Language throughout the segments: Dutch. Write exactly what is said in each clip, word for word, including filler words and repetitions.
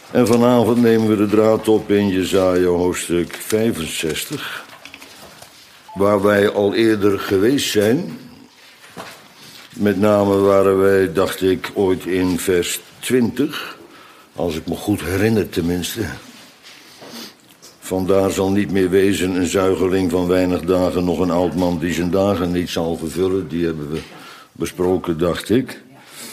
En vanavond nemen we de draad op in Jesaja hoofdstuk vijfenzestig. Waar wij al eerder geweest zijn. Met name waren wij, dacht ik, ooit in vers twintig. Als ik me goed herinner tenminste. Vandaar zal niet meer wezen een zuigeling van weinig dagen, nog een oud man die zijn dagen niet zal vervullen. Die hebben we besproken, dacht ik.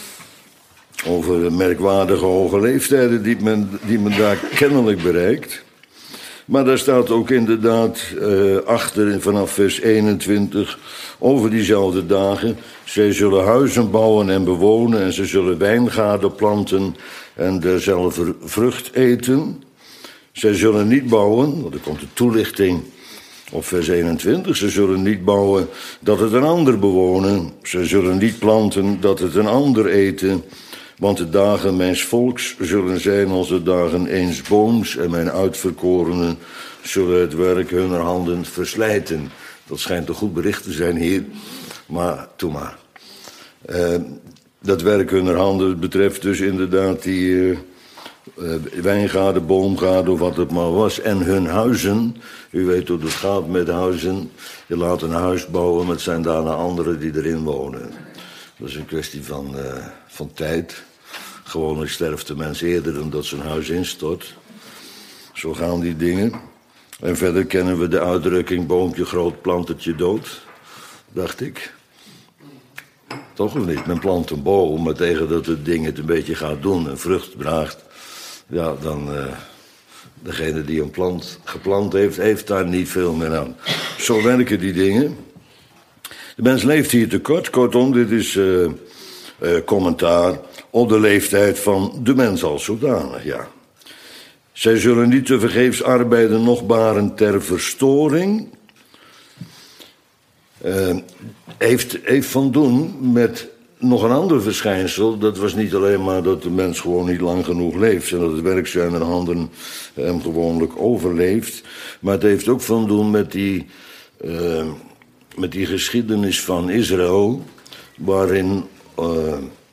Over merkwaardige hoge leeftijden die men, die men daar kennelijk bereikt. Maar daar staat ook inderdaad uh, achter vanaf vers eenentwintig over diezelfde dagen. Zij zullen huizen bouwen en bewonen en ze zullen wijngaarden planten en derzelfde vrucht eten. Zij zullen niet bouwen, want er komt de toelichting op vers eenentwintig. Ze zullen niet bouwen dat het een ander bewonen. Ze zullen niet planten dat het een ander eten. Want de dagen mijns volks zullen zijn als de dagen eens booms en mijn uitverkorenen zullen het werk hunner handen verslijten. Dat schijnt een goed bericht te zijn hier, maar toe maar. Uh, dat werk hunner handen betreft dus inderdaad die uh, uh, wijngaarden, boomgaarden of wat het maar was. En hun huizen, u weet hoe het gaat met huizen. Je laat een huis bouwen, maar het zijn daarna anderen die erin wonen. Dat is een kwestie van, uh, van tijd. Gewoonlijk sterft de mens eerder dan dat zijn huis instort. Zo gaan die dingen. En verder kennen we de uitdrukking boompje groot, plantertje dood. Dacht ik. Toch of niet? Men plant een boom, maar tegen dat het ding het een beetje gaat doen en vrucht draagt. Ja, dan... Uh, degene die een plant geplant heeft, heeft daar niet veel meer aan. Zo werken die dingen. De mens leeft hier te kort. Kortom, dit is uh, uh, commentaar op de leeftijd van de mens als zodanig, ja. Zij zullen niet tevergeefs arbeiden, noch baren ter verstoring. Uh, heeft, heeft van doen met nog een ander verschijnsel. Dat was niet alleen maar dat de mens gewoon niet lang genoeg leeft en dat het werk zijner handen hem gewoonlijk overleeft. Maar het heeft ook van doen met die... Uh, met die geschiedenis van Israël, waarin uh,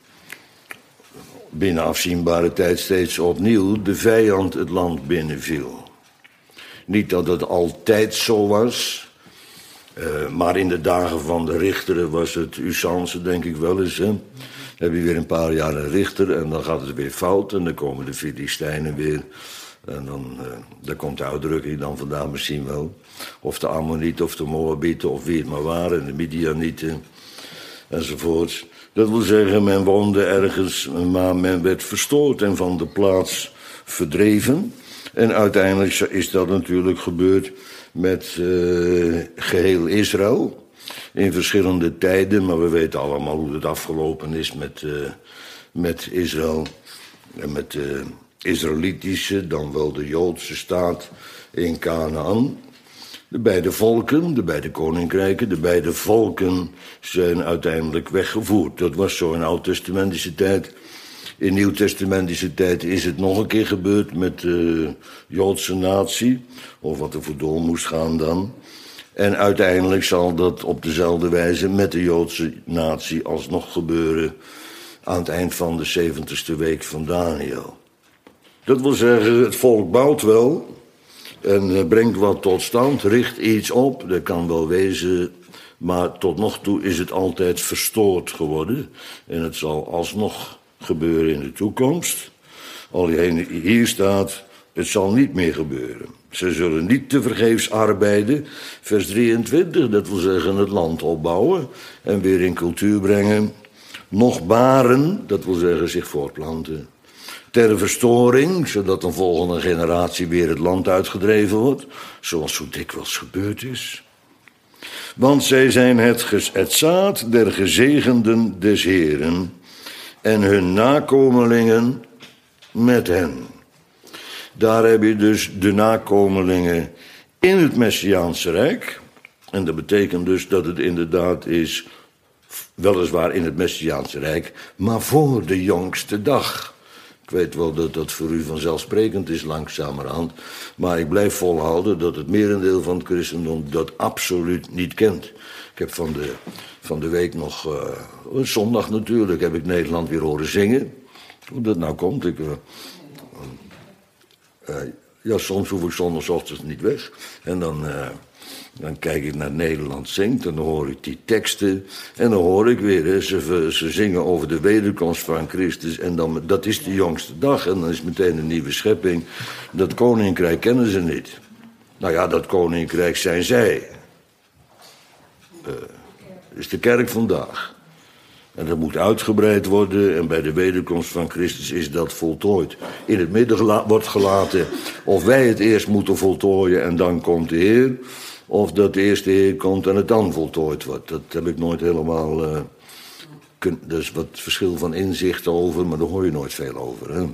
binnen afzienbare tijd steeds opnieuw de vijand het land binnenviel. Niet dat het altijd zo was, uh, maar in de dagen van de richteren was het usance, denk ik wel eens. Hè? Dan heb je weer een paar jaar een richter en dan gaat het weer fout en dan komen de Filistijnen weer. En dan, uh, daar komt de uitdrukking dan vandaan misschien wel. Of de Ammonieten of de Moabieten of wie het maar waren. En de Midianieten enzovoort. Dat wil zeggen, men woonde ergens, maar men werd verstoord en van de plaats verdreven. En uiteindelijk is dat natuurlijk gebeurd met uh, geheel Israël. In verschillende tijden, maar we weten allemaal hoe het afgelopen is met, uh, met Israël. En met de uh, Israëlitische, dan wel de Joodse staat in Kanaan. De beide volken, de beide koninkrijken, de beide volken zijn uiteindelijk weggevoerd. Dat was zo in oud-testamentische tijd. In nieuw-testamentische tijd is het nog een keer gebeurd met de Joodse natie. Of wat er voor door moest gaan dan. En uiteindelijk zal dat op dezelfde wijze met de Joodse natie alsnog gebeuren aan het eind van de zeventigste week van Daniel. Dat wil zeggen, het volk bouwt wel en brengt wat tot stand, richt iets op, dat kan wel wezen, maar tot nog toe is het altijd verstoord geworden. En het zal alsnog gebeuren in de toekomst. Alleen hier staat, het zal niet meer gebeuren. Ze zullen niet tevergeefs arbeiden, vers drieëntwintig, dat wil zeggen het land opbouwen en weer in cultuur brengen. Nog baren, dat wil zeggen zich voortplanten. Ter verstoring, zodat een volgende generatie weer het land uitgedreven wordt, zoals zo dikwijls gebeurd is. Want zij zijn het, het zaad der gezegenden des Heeren en hun nakomelingen met hen. Daar heb je dus de nakomelingen in het Messiaanse Rijk. En dat betekent dus dat het inderdaad is, weliswaar in het Messiaanse Rijk, maar voor de jongste dag. Ik weet wel dat dat voor u vanzelfsprekend is langzamerhand, maar ik blijf volhouden dat het merendeel van het christendom dat absoluut niet kent. Ik heb van de, van de week nog, uh, zondag natuurlijk, heb ik Nederland weer horen zingen. Hoe dat nou komt, ik... Uh, Uh, ja, soms hoef ik zondagochtends niet weg. En dan, uh, dan kijk ik naar Nederland zingt en dan hoor ik die teksten. En dan hoor ik weer, hè, ze, ze zingen over de wederkomst van Christus. En dan, dat is de jongste dag en dan is meteen een nieuwe schepping. Dat koninkrijk kennen ze niet. Nou ja, dat koninkrijk zijn zij. Uh, is de kerk vandaag. En dat moet uitgebreid worden en bij de wederkomst van Christus is dat voltooid. In het midden gela- wordt gelaten of wij het eerst moeten voltooien en dan komt de Heer. Of dat de eerste Heer komt en het dan voltooid wordt. Dat heb ik nooit helemaal... Uh, kun, er is wat verschil van inzicht over, maar daar hoor je nooit veel over. Hè?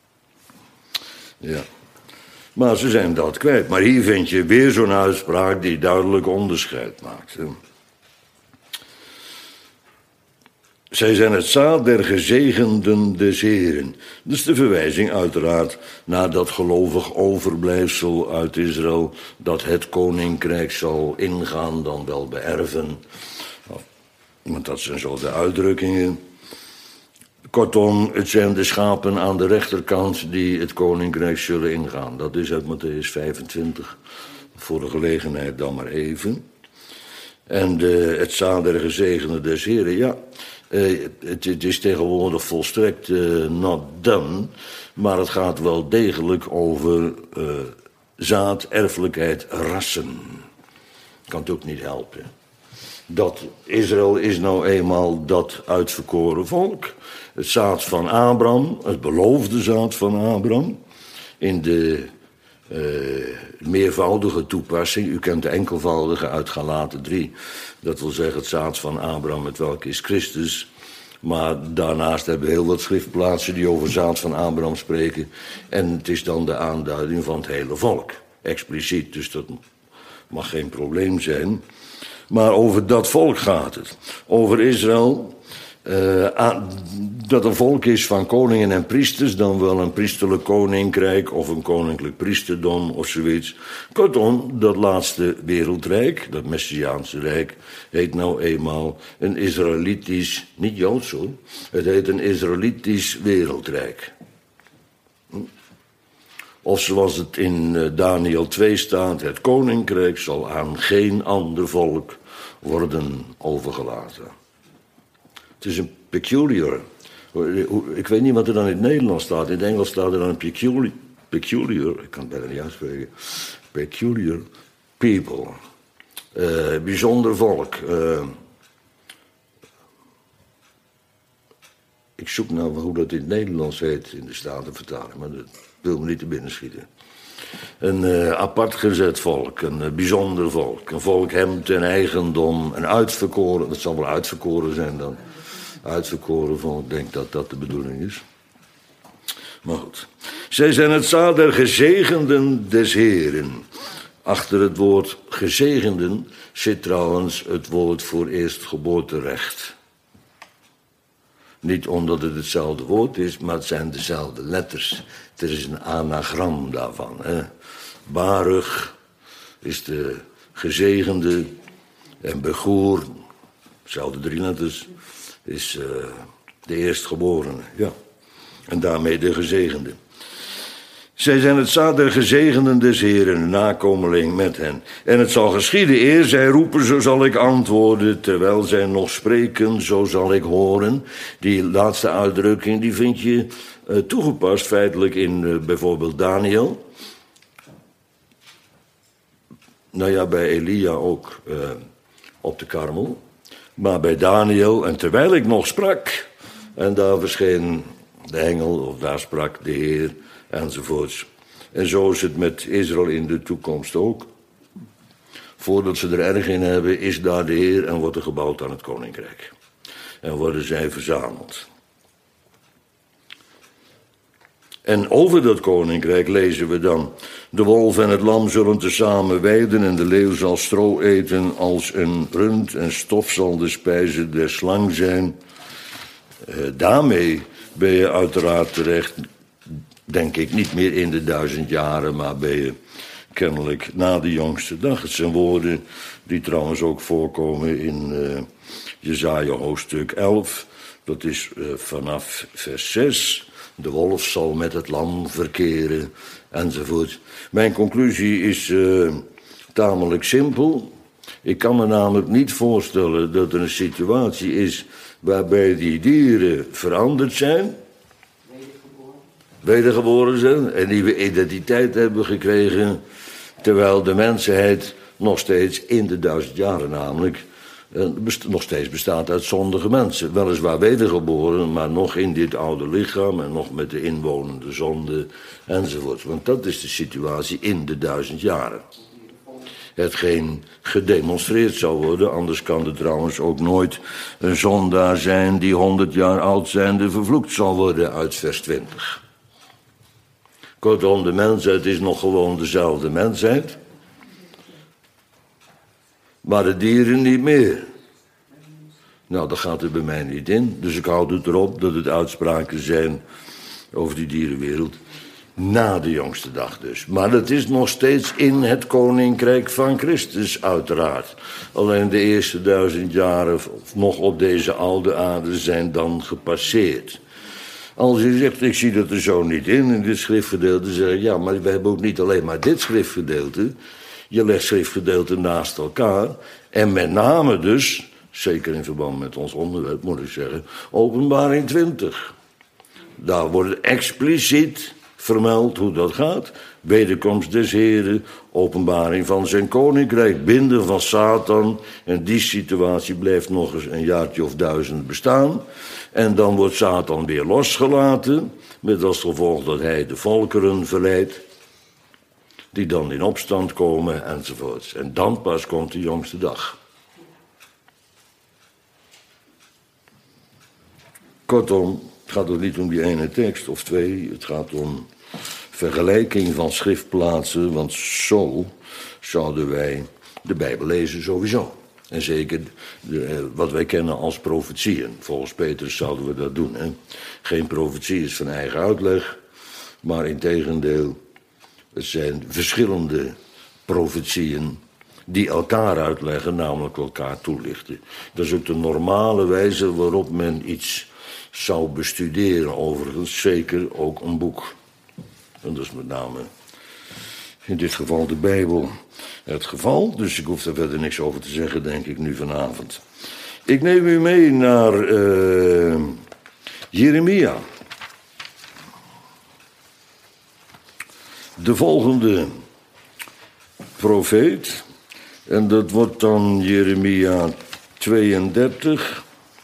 Ja. Maar ze zijn dat kwijt. Maar hier vind je weer zo'n uitspraak die duidelijk onderscheid maakt. Hè? Zij zijn het zaad der gezegenden des Heren. Dus de verwijzing uiteraard naar dat gelovig overblijfsel uit Israël, dat het koninkrijk zal ingaan, dan wel beërven. Want dat zijn zo de uitdrukkingen. Kortom, het zijn de schapen aan de rechterkant die het koninkrijk zullen ingaan. Dat is uit Mattheüs vijfentwintig. Voor de gelegenheid dan maar even. En de, het zaad der gezegenden des Heren, ja... Uh, het, het is tegenwoordig volstrekt uh, not done, maar het gaat wel degelijk over uh, zaad, erfelijkheid, rassen. Kan het ook niet helpen. Dat Israël is nou eenmaal dat uitverkoren volk. Het zaad van Abraham, het beloofde zaad van Abraham. In de uh, meervoudige toepassing, u kent de enkelvoudige uit Galaten drie... Dat wil zeggen het zaad van Abraham, het welke is Christus. Maar daarnaast hebben we heel wat schriftplaatsen die over zaad van Abraham spreken. En het is dan de aanduiding van het hele volk. Expliciet, dus dat mag geen probleem zijn. Maar over dat volk gaat het. Over Israël, uh, aan, dat een volk is van koningen en priesters, dan wel een priesterlijk koninkrijk of een koninklijk priesterdom of zoiets. Kortom, dat laatste wereldrijk, dat Messiaanse rijk, heet nou eenmaal een Israëlitisch, niet Joods hoor, het heet een Israëlitisch wereldrijk. Of zoals het in Daniel twee staat, het koninkrijk zal aan geen ander volk worden overgelaten. Het is een peculiar. Ik weet niet wat er dan in het Nederlands staat. In het Engels staat er dan een peculiar. Peculiar, ik kan het bijna niet uitspreken. Peculiar people. Uh, bijzonder volk. Uh, ik zoek nou hoe dat in het Nederlands heet in de Statenvertaling, maar dat wil me niet te binnen schieten. Een uh, apart gezet volk, een uh, bijzonder volk. Een volk hem ten eigendom, een uitverkoren, dat zal wel uitverkoren zijn dan. Uitverkoren volk, ik denk dat dat de bedoeling is. Maar goed. Zij zijn het zaad der gezegenden des Heren. Achter het woord gezegenden zit trouwens het woord voor eerstgeboorterecht. Niet omdat het hetzelfde woord is, maar het zijn dezelfde letters. Er is een anagram daarvan. Hè. Baruch is de gezegende en Begoer, dezelfde drie letters, is uh, de eerstgeborene. Ja. En daarmee de gezegende. Zij zijn het zaad der gezegenden des Heren, nakomeling met hen. En het zal geschieden, eer zij roepen, zo zal ik antwoorden. Terwijl zij nog spreken, zo zal ik horen. Die laatste uitdrukking, die vind je uh, toegepast feitelijk in uh, bijvoorbeeld Daniel. Nou ja, bij Elia ook uh, op de Karmel. Maar bij Daniel, en terwijl ik nog sprak, en daar verscheen de engel, of daar sprak de Heer, enzovoorts. En zo is het met Israël in de toekomst ook. Voordat ze er erg in hebben, is daar de Heer en wordt er gebouwd aan het koninkrijk. En worden zij verzameld. En over dat koninkrijk lezen we dan: de wolf en het lam zullen tezamen weiden en de leeuw zal stro eten als een rund en stof zal de spijze der slang zijn. Uh, daarmee ben je uiteraard terecht, denk ik, niet meer in de duizend jaren, maar ben je kennelijk na de jongste dag. Het zijn woorden die trouwens ook voorkomen in uh, Jesaja hoofdstuk elf. Dat is uh, vanaf vers zes. De wolf zal met het lam verkeren, enzovoort. Mijn conclusie is uh, tamelijk simpel. Ik kan me namelijk niet voorstellen dat er een situatie is waarbij die dieren veranderd zijn, wedergeboren zijn en nieuwe identiteit hebben gekregen, terwijl de mensheid nog steeds in de duizend jaren namelijk nog steeds bestaat uit zondige mensen. Weliswaar wedergeboren, maar nog in dit oude lichaam en nog met de inwonende zonde enzovoort. Want dat is de situatie in de duizend jaren. Hetgeen gedemonstreerd zal worden, anders kan er trouwens ook nooit een zondaar zijn die honderd jaar oud zijnde vervloekt zal worden uit vers twintig. Kortom, de mensheid is nog gewoon dezelfde mensheid, maar de dieren niet meer. Nou, dat gaat er bij mij niet in. Dus ik houd het erop dat het uitspraken zijn over die dierenwereld na de jongste dag dus. Maar het is nog steeds in het koninkrijk van Christus uiteraard. Alleen de eerste duizend jaren nog op deze oude aarde zijn dan gepasseerd. Als je zegt, ik zie dat er zo niet in, in dit schriftgedeelte, zeg ik, ja, maar we hebben ook niet alleen maar dit schriftgedeelte. Je legt schriftgedeelten naast elkaar. En met name dus, zeker in verband met ons onderwerp moet ik zeggen, Openbaring twintig. Daar wordt expliciet vermeld hoe dat gaat. Wederkomst des Heren, openbaring van zijn koninkrijk, binden van Satan. En die situatie blijft nog eens een jaartje of duizend bestaan. En dan wordt Satan weer losgelaten, met als gevolg dat hij de volkeren verleidt, die dan in opstand komen enzovoorts. En dan pas komt de jongste dag. Kortom, het gaat ook niet om die ene tekst of twee. Het gaat om vergelijking van schriftplaatsen, want zo zouden wij de Bijbel lezen sowieso. En zeker de, wat wij kennen als profetieën. Volgens Petrus zouden we dat doen. Hè? Geen profetie is van eigen uitleg, maar integendeel, het zijn verschillende profetieën die elkaar uitleggen, namelijk elkaar toelichten. Dat is ook de normale wijze waarop men iets zou bestuderen, overigens zeker ook een boek. En dat is met name in dit geval de Bijbel het geval. Dus ik hoef daar verder niks over te zeggen, denk ik, nu vanavond. Ik neem u mee naar uh, Jeremia. De volgende profeet, en dat wordt dan Jeremia tweeëndertig.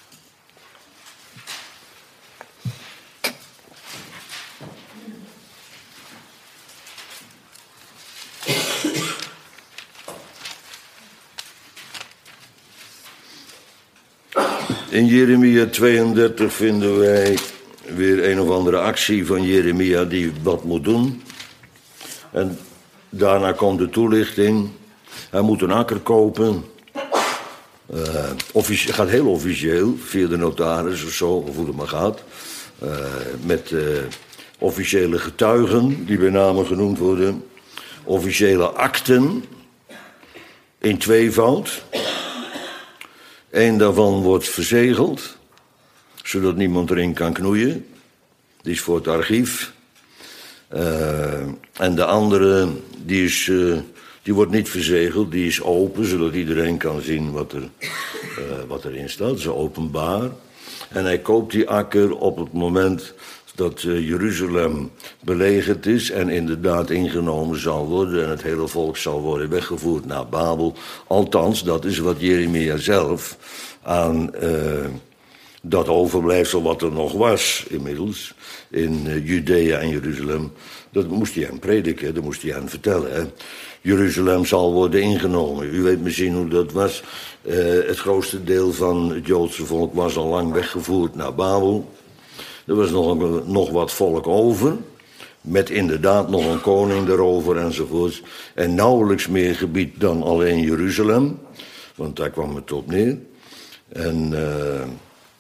In Jeremia tweeëndertig vinden wij weer een of andere actie van Jeremia die wat moet doen. En daarna komt de toelichting. Hij moet een akker kopen. Uh, officie- gaat heel officieel, via de notaris of zo, of hoe het maar gaat. Uh, met uh, officiële getuigen, die bij name genoemd worden. Officiële akten, in tweevoud. Eén daarvan wordt verzegeld, zodat niemand erin kan knoeien. Die is voor het archief. Uh, en de andere, die, is, uh, die wordt niet verzegeld, die is open, zodat iedereen kan zien wat, er, uh, wat erin staat. Dat is openbaar. En hij koopt die akker op het moment dat uh, Jeruzalem belegerd is en inderdaad ingenomen zal worden en het hele volk zal worden weggevoerd naar Babel. Althans, dat is wat Jeremia zelf aan uh, dat overblijfsel wat er nog was inmiddels in uh, Judea en Jeruzalem, dat moest hij aan prediken, dat moest hij aan vertellen. Hè. Jeruzalem zal worden ingenomen. U weet misschien hoe dat was. Uh, het grootste deel van het Joodse volk was al lang weggevoerd naar Babel. Er was nog, nog wat volk over, met inderdaad nog een koning erover enzovoort. En nauwelijks meer gebied dan alleen Jeruzalem, want daar kwam het op neer. En uh,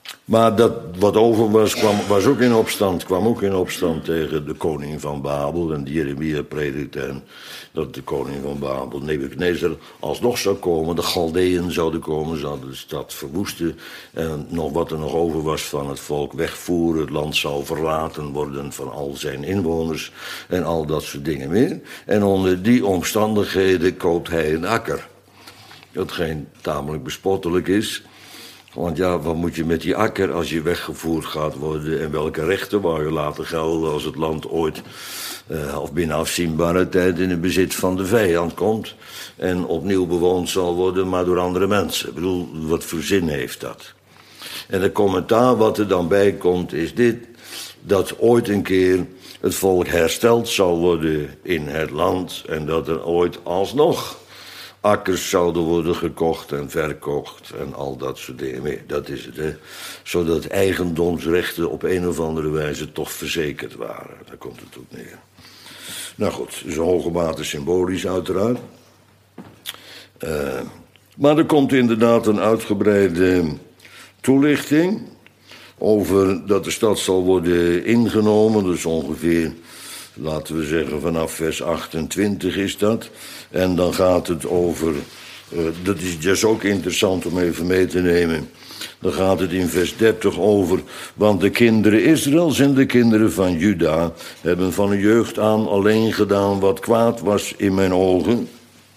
Maar dat wat over was, kwam, was ook in opstand, kwam ook in opstand tegen de koning van Babel. En Jeremia predikte hen dat de koning van Babel, Nebukadnezar, alsnog zou komen. De Galdeën zouden komen, zouden de stad verwoesten. En nog wat er nog over was van het volk wegvoeren. Het land zou verlaten worden van al zijn inwoners. En al dat soort dingen meer. En onder die omstandigheden koopt hij een akker. Hetgeen tamelijk bespottelijk is. Want ja, wat moet je met die akker als je weggevoerd gaat worden? En welke rechten wou je laten gelden als het land ooit, uh, of binnen afzienbare tijd, in het bezit van de vijand komt? En opnieuw bewoond zal worden, maar door andere mensen. Ik bedoel, wat voor zin heeft dat? En het commentaar wat er dan bij komt is dit: dat ooit een keer het volk hersteld zal worden in het land. En dat er ooit alsnog akkers zouden worden gekocht en verkocht en al dat soort dingen meer. Dat is het, hè. Zodat eigendomsrechten op een of andere wijze toch verzekerd waren. Daar komt het op neer. Nou goed, is een hoge mate symbolisch uiteraard. Uh, maar er komt inderdaad een uitgebreide toelichting over dat de stad zal worden ingenomen. Dus ongeveer, laten we zeggen, vanaf vers achtentwintig is dat. En dan gaat het over, uh, dat is dus ook interessant om even mee te nemen. Dan gaat het in vers dertig over, want de kinderen Israëls en de kinderen van Juda hebben van hun jeugd aan alleen gedaan wat kwaad was in mijn ogen.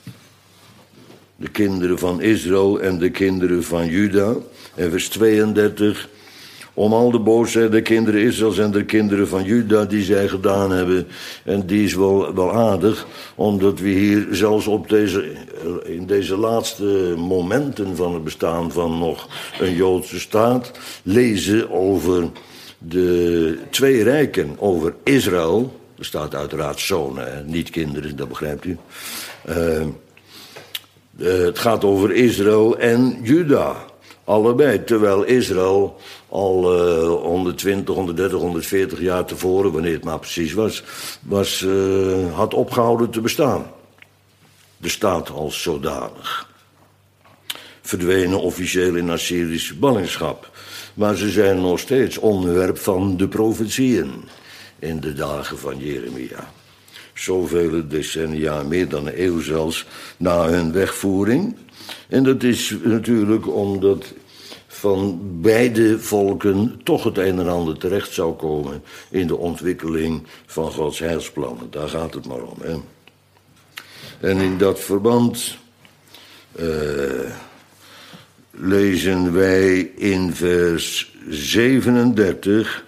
De kinderen van Israël en de kinderen van Juda. En vers tweeëndertig, om al de boosheid der kinderen Israëls en de kinderen van Juda die zij gedaan hebben. En die is wel, wel aardig, omdat we hier zelfs op deze, in deze laatste momenten van het bestaan van nog een Joodse staat lezen over de twee rijken, over Israël. Er staat uiteraard zonen, hè? Niet kinderen, dat begrijpt u. Uh, uh, het gaat over Israël en Juda. Allebei, terwijl Israël al uh, honderdtwintig, honderddertig, honderdveertig jaar tevoren, wanneer het maar precies was, was uh, had opgehouden te bestaan. De staat als zodanig. Verdwenen officieel in Assyrische ballingschap. Maar ze zijn nog steeds onderwerp van de profetieën in de dagen van Jeremia. Zoveel decennia, meer dan een eeuw zelfs, na hun wegvoering. En dat is natuurlijk omdat van beide volken toch het een en ander terecht zou komen in de ontwikkeling van Gods heilsplannen. Daar gaat het maar om, hè. En in dat verband uh, lezen wij in vers zevenendertig...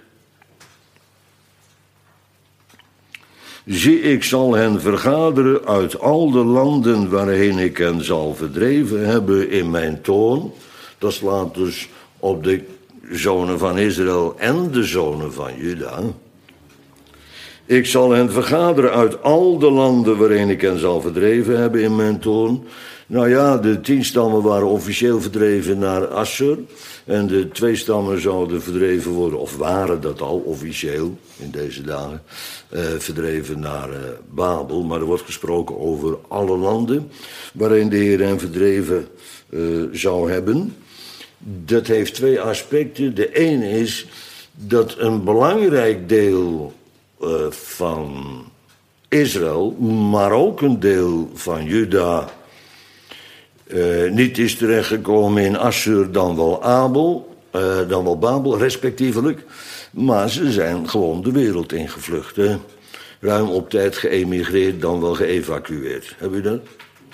Zie, ik zal hen vergaderen uit al de landen waarheen ik hen zal verdreven hebben in mijn toorn. Dat slaat dus op de zonen van Israël en de zonen van Juda. Ik zal hen vergaderen uit al de landen waarin ik hen zal verdreven hebben in mijn toorn. Nou ja, de tien stammen waren officieel verdreven naar Assur. En de twee stammen zouden verdreven worden, of waren dat al officieel in deze dagen, uh, verdreven naar uh, Babel. Maar er wordt gesproken over alle landen waarin de Heer hen verdreven uh, zou hebben. Dat heeft twee aspecten. De ene is dat een belangrijk deel uh, van Israël, maar ook een deel van Juda, Uh, niet is terechtgekomen in Assur dan wel Abel, uh, dan wel Babel, respectievelijk. Maar ze zijn gewoon de wereld ingevlucht. Hè? Ruim op tijd geëmigreerd, dan wel geëvacueerd. Heb u dat?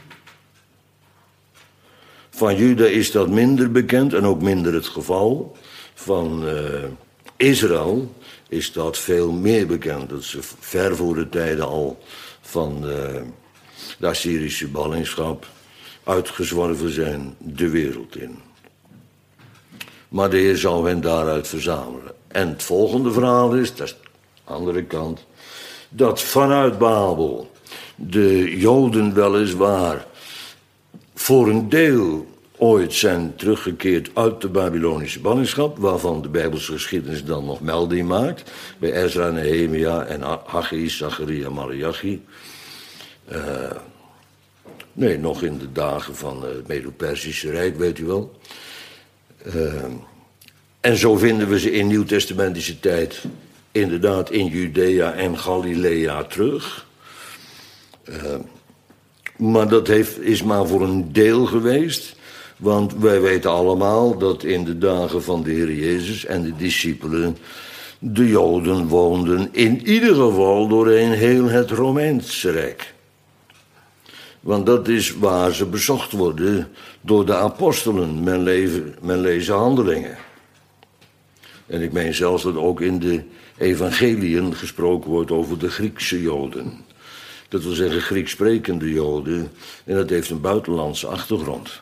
Van Juda is dat minder bekend en ook minder het geval. Van uh, Israël is dat veel meer bekend. Dat ze ver voor de tijden al van uh, de Assyrische ballingschap uitgezworven zijn de wereld in. Maar de Heer zal hen daaruit verzamelen. En het volgende verhaal is, dat is de andere kant, dat vanuit Babel de Joden weliswaar voor een deel ooit zijn teruggekeerd uit de Babylonische ballingschap, waarvan de Bijbelse geschiedenis dan nog melding maakt, bij Ezra, Nehemia en Haggai, Zacharia, Malachi. Uh, Nee, nog in de dagen van het Medo-Persische Rijk, weet u wel. Uh, En zo vinden we ze in nieuwtestamentische tijd inderdaad in Judea en Galilea terug. Uh, maar dat heeft, is maar voor een deel geweest. Want wij weten allemaal dat in de dagen van de Heer Jezus en de discipelen de Joden woonden in ieder geval doorheen heel het Romeinse Rijk. Want dat is waar ze bezocht worden door de apostelen. Men, leven, men leest Handelingen. En ik meen zelfs dat ook in de evangeliën gesproken wordt over de Griekse Joden. Dat wil zeggen Grieks sprekende Joden. En dat heeft een buitenlandse achtergrond.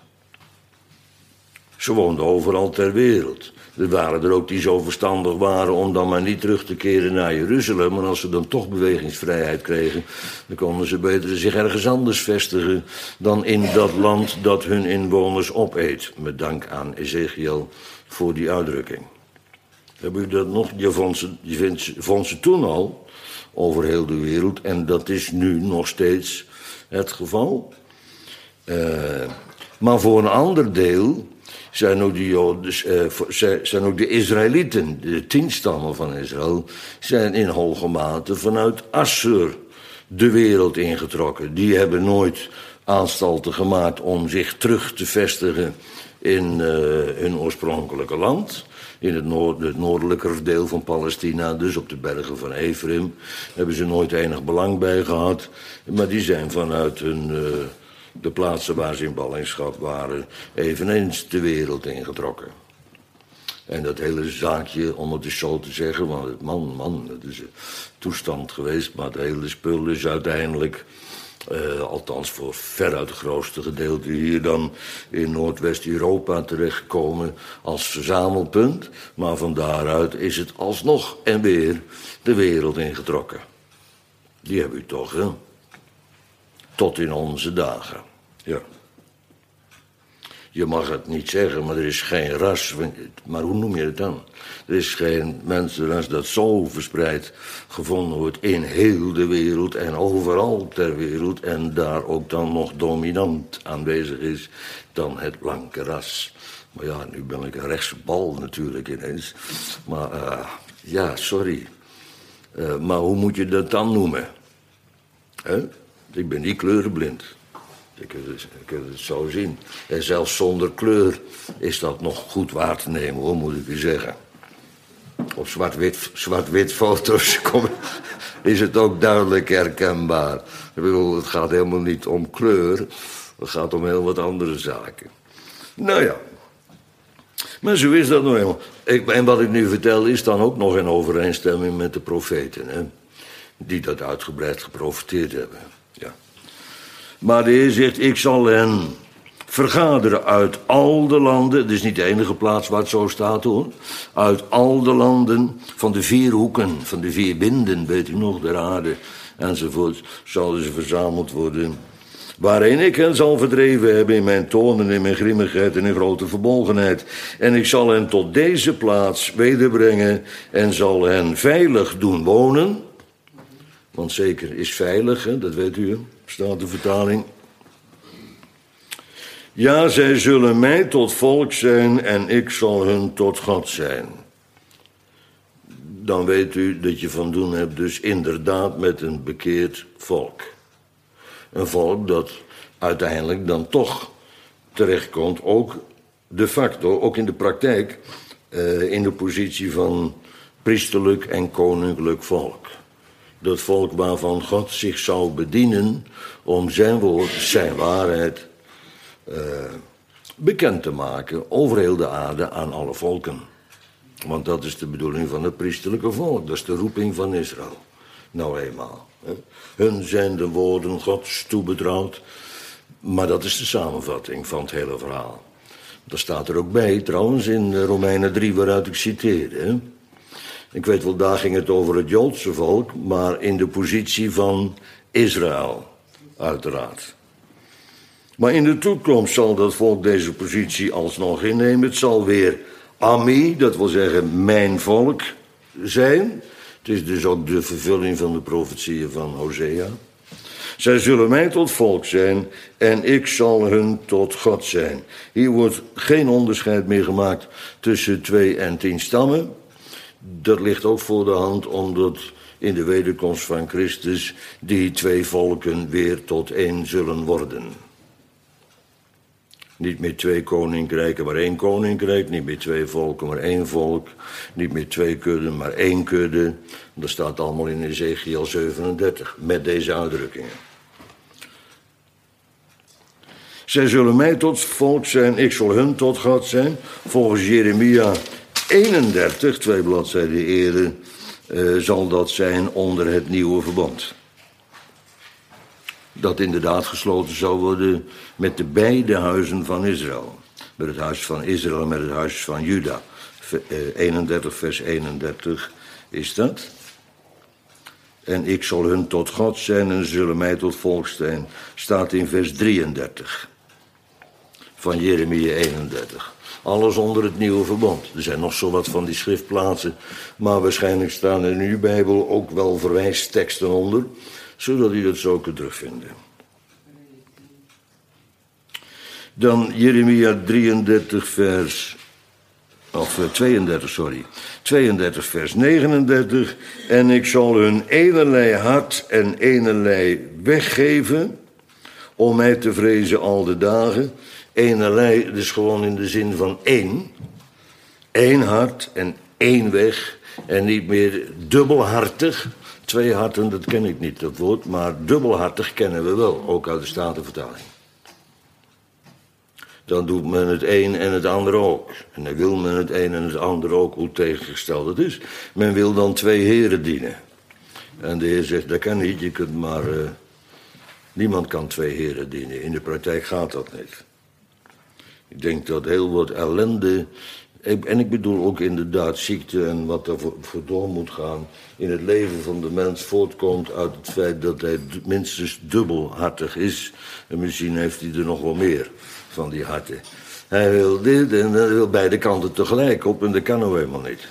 Ze woonden overal ter wereld. Er waren er ook die zo verstandig waren om dan maar niet terug te keren naar Jeruzalem. Maar als ze dan toch bewegingsvrijheid kregen, dan konden ze beter zich ergens anders vestigen dan in dat land dat hun inwoners opeet. Met dank aan Ezechiel voor die uitdrukking. Hebben u dat nog? Je vond ze, je vindt, vond ze toen al over heel de wereld en dat is nu nog steeds het geval. Uh, maar voor een ander deel zijn ook de Joden, uh, zijn ook de Israëlieten, de tien stammen van Israël, zijn in hoge mate vanuit Assur de wereld ingetrokken. Die hebben nooit aanstalten gemaakt om zich terug te vestigen in uh, hun oorspronkelijke land. In het, noord, het noordelijker deel van Palestina, dus op de bergen van Ephraim, hebben ze nooit enig belang bij gehad. Maar die zijn vanuit hun, uh, de plaatsen waar ze in ballingschap waren, eveneens de wereld ingetrokken. En dat hele zaakje, om het eens zo te zeggen, want het man, man, het is een toestand geweest, maar het hele spul is uiteindelijk, Uh, althans voor veruit het grootste gedeelte hier dan in Noordwest-Europa terechtgekomen als verzamelpunt. Maar van daaruit is het alsnog en weer de wereld ingetrokken. Die hebben u toch, hè? Tot in onze dagen. Ja. Je mag het niet zeggen, maar er is geen ras. Maar hoe noem je het dan? Er is geen mensenras dat zo verspreid gevonden wordt in heel de wereld en overal ter wereld. En daar ook dan nog dominant aanwezig is dan het blanke ras. Maar ja, nu ben ik een rechtse bal natuurlijk ineens. Maar uh, ja, sorry. Uh, maar hoe moet je dat dan noemen? Huh? Ik ben niet kleurenblind. Je kunt, het, je kunt het zo zien. En zelfs zonder kleur is dat nog goed waar te nemen, hoor, moet ik u zeggen. Op zwart-wit, zwart-wit foto's kom, is het ook duidelijk herkenbaar. Ik bedoel, het gaat helemaal niet om kleur. Het gaat om heel wat andere zaken. Nou ja. Maar zo is dat nou helemaal. Ik, en wat ik nu vertel is dan ook nog in overeenstemming met de profeten, hè, die dat uitgebreid geprofeteerd hebben. Ja. Maar de Heer zegt, ik zal hen vergaderen uit al de landen. Het is niet de enige plaats waar het zo staat, hoor. Uit al de landen van de vier hoeken, van de vier winden, weet u nog, der aarde, enzovoort, zullen ze verzameld worden. Waarin ik hen zal verdreven hebben in mijn toorn en in mijn grimmigheid en in grote verbolgenheid. En ik zal hen tot deze plaats wederbrengen en zal hen veilig doen wonen. Want zeker is veilig, hè, dat weet u, staat de vertaling. Ja, zij zullen mij tot volk zijn en ik zal hun tot God zijn. Dan weet u dat je van doen hebt dus inderdaad met een bekeerd volk. Een volk dat uiteindelijk dan toch terechtkomt, ook de facto, ook in de praktijk, uh, in de positie van priesterlijk en koninklijk volk. Dat volk waarvan God zich zou bedienen om zijn woord, zijn waarheid, uh, bekend te maken over heel de aarde aan alle volken. Want dat is de bedoeling van het priesterlijke volk, dat is de roeping van Israël. Nou eenmaal. Hè. Hun zijn de woorden Gods toebetrouwd, maar dat is de samenvatting van het hele verhaal. Dat staat er ook bij, trouwens, in Romeinen drie, waaruit ik citeerde. Hè. Ik weet wel, daar ging het over het Joodse volk, maar in de positie van Israël, uiteraard. Maar in de toekomst zal dat volk deze positie alsnog innemen. Het zal weer Ami, dat wil zeggen mijn volk, zijn. Het is dus ook de vervulling van de profetieën van Hosea. Zij zullen mij tot volk zijn en ik zal hun tot God zijn. Hier wordt geen onderscheid meer gemaakt tussen twee en tien stammen. Dat ligt ook voor de hand omdat in de wederkomst van Christus die twee volken weer tot één zullen worden. Niet meer twee koninkrijken, maar één koninkrijk. Niet meer twee volken, maar één volk. Niet meer twee kudden, maar één kudde. Dat staat allemaal in Ezekiel zevenendertig, met deze uitdrukkingen. Zij zullen mij tot volk zijn, ik zal hun tot God zijn. Volgens Jeremia eenendertig, twee bladzijden eerder, uh, zal dat zijn onder het nieuwe verbond. Dat inderdaad gesloten zal worden met de beide huizen van Israël. Met het huis van Israël en met het huis van Juda. eenendertig, vers eenendertig is dat. En ik zal hun tot God zijn en zullen mij tot volk zijn. Staat in vers drieëndertig van Jeremia eenendertig. Alles onder het nieuwe verbond. Er zijn nog zo wat van die schriftplaatsen, maar waarschijnlijk staan er in uw Bijbel ook wel verwijsteksten onder, zodat u dat zo kunt terugvinden. Dan Jeremia drieëndertig vers, of tweeëndertig, sorry. tweeëndertig vers negenendertig. En ik zal hun enerlei hart en enerlei weggeven, om mij te vrezen al de dagen. Enerlei, dus gewoon in de zin van één. Eén hart en één weg. En niet meer dubbelhartig. Twee harten, dat ken ik niet, dat woord. Maar dubbelhartig kennen we wel, ook uit de Statenvertaling. Dan doet men het een en het ander ook. En dan wil men het een en het ander ook, hoe tegengesteld het is. Men wil dan twee heren dienen. En de Heer zegt, dat kan niet, je kunt maar... Uh, niemand kan twee heren dienen. In de praktijk gaat dat niet. Ik denk dat heel wat ellende... En ik bedoel ook inderdaad ziekte en wat er voor door moet gaan... in het leven van de mens voortkomt uit het feit dat hij minstens dubbelhartig is. En misschien heeft hij er nog wel meer van die harten. Hij wil dit en hij wil beide kanten tegelijk op en dat kan nou helemaal niet.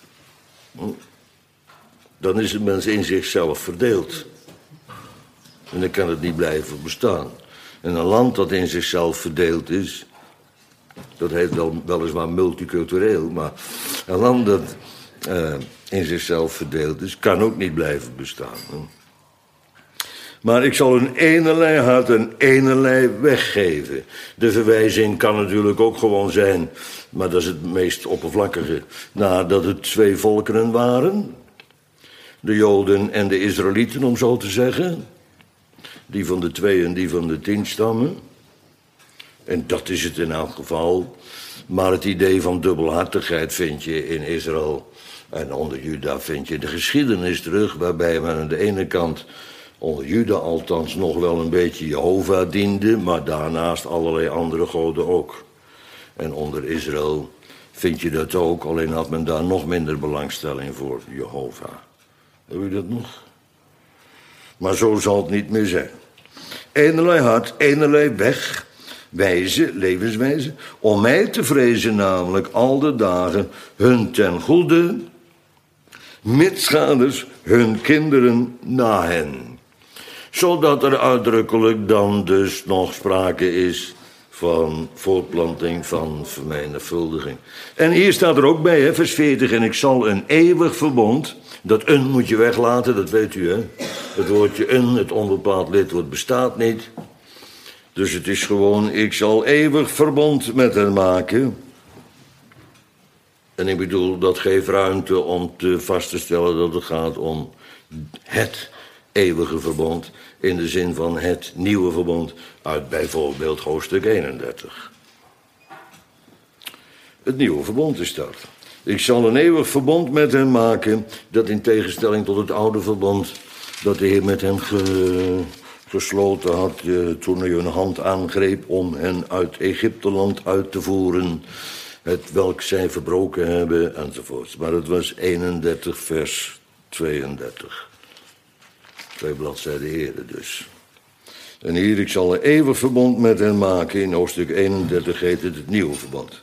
Dan is het mens in zichzelf verdeeld. En dan kan het niet blijven bestaan. En een land dat in zichzelf verdeeld is... dat heet wel, weliswaar multicultureel, maar een land dat uh, in zichzelf verdeeld is, kan ook niet blijven bestaan. Hè? Maar ik zal hun enerlei hart en enerlei weggeven. De verwijzing kan natuurlijk ook gewoon zijn, maar dat is het meest oppervlakkige, nadat het twee volkeren waren. De Joden en de Israëlieten, om zo te zeggen. Die van de twee en die van de tien stammen. En dat is het in elk geval. Maar het idee van dubbelhartigheid vind je in Israël. En onder Juda vind je de geschiedenis terug, waarbij men aan de ene kant, onder Juda althans, nog wel een beetje Jehovah diende, maar daarnaast allerlei andere goden ook. En onder Israël vind je dat ook, alleen had men daar nog minder belangstelling voor, Jehovah. Heb je dat nog? Maar zo zal het niet meer zijn. Enerlei hart, enerlei weg, wijze, levenswijze, om mij te vrezen namelijk al de dagen hun ten goede, mitsgaders hun kinderen na hen. Zodat er uitdrukkelijk dan dus nog sprake is van voortplanting, van vermenigvuldiging. En hier staat er ook bij, hè, vers veertig, en ik zal een eeuwig verbond, dat een moet je weglaten, dat weet u, hè. Het woordje een, het onbepaald lidwoord, bestaat niet. Dus het is gewoon, ik zal eeuwig verbond met hen maken. En ik bedoel, dat geeft ruimte om te vast te stellen dat het gaat om het eeuwige verbond, in de zin van het nieuwe verbond uit bijvoorbeeld hoofdstuk eenendertig. Het nieuwe verbond is dat. Ik zal een eeuwig verbond met hen maken, dat in tegenstelling tot het oude verbond dat de Heer met hen ge, gesloten had, eh, toen hij hun hand aangreep om hen uit Egypteland uit te voeren, het welk zij verbroken hebben, enzovoort. Maar het was eenendertig vers tweeëndertig. Twee bladzijden eerder dus. En hier, ik zal een eeuwig verbond met hen maken. In hoofdstuk eenendertig heet het het nieuwe verbond.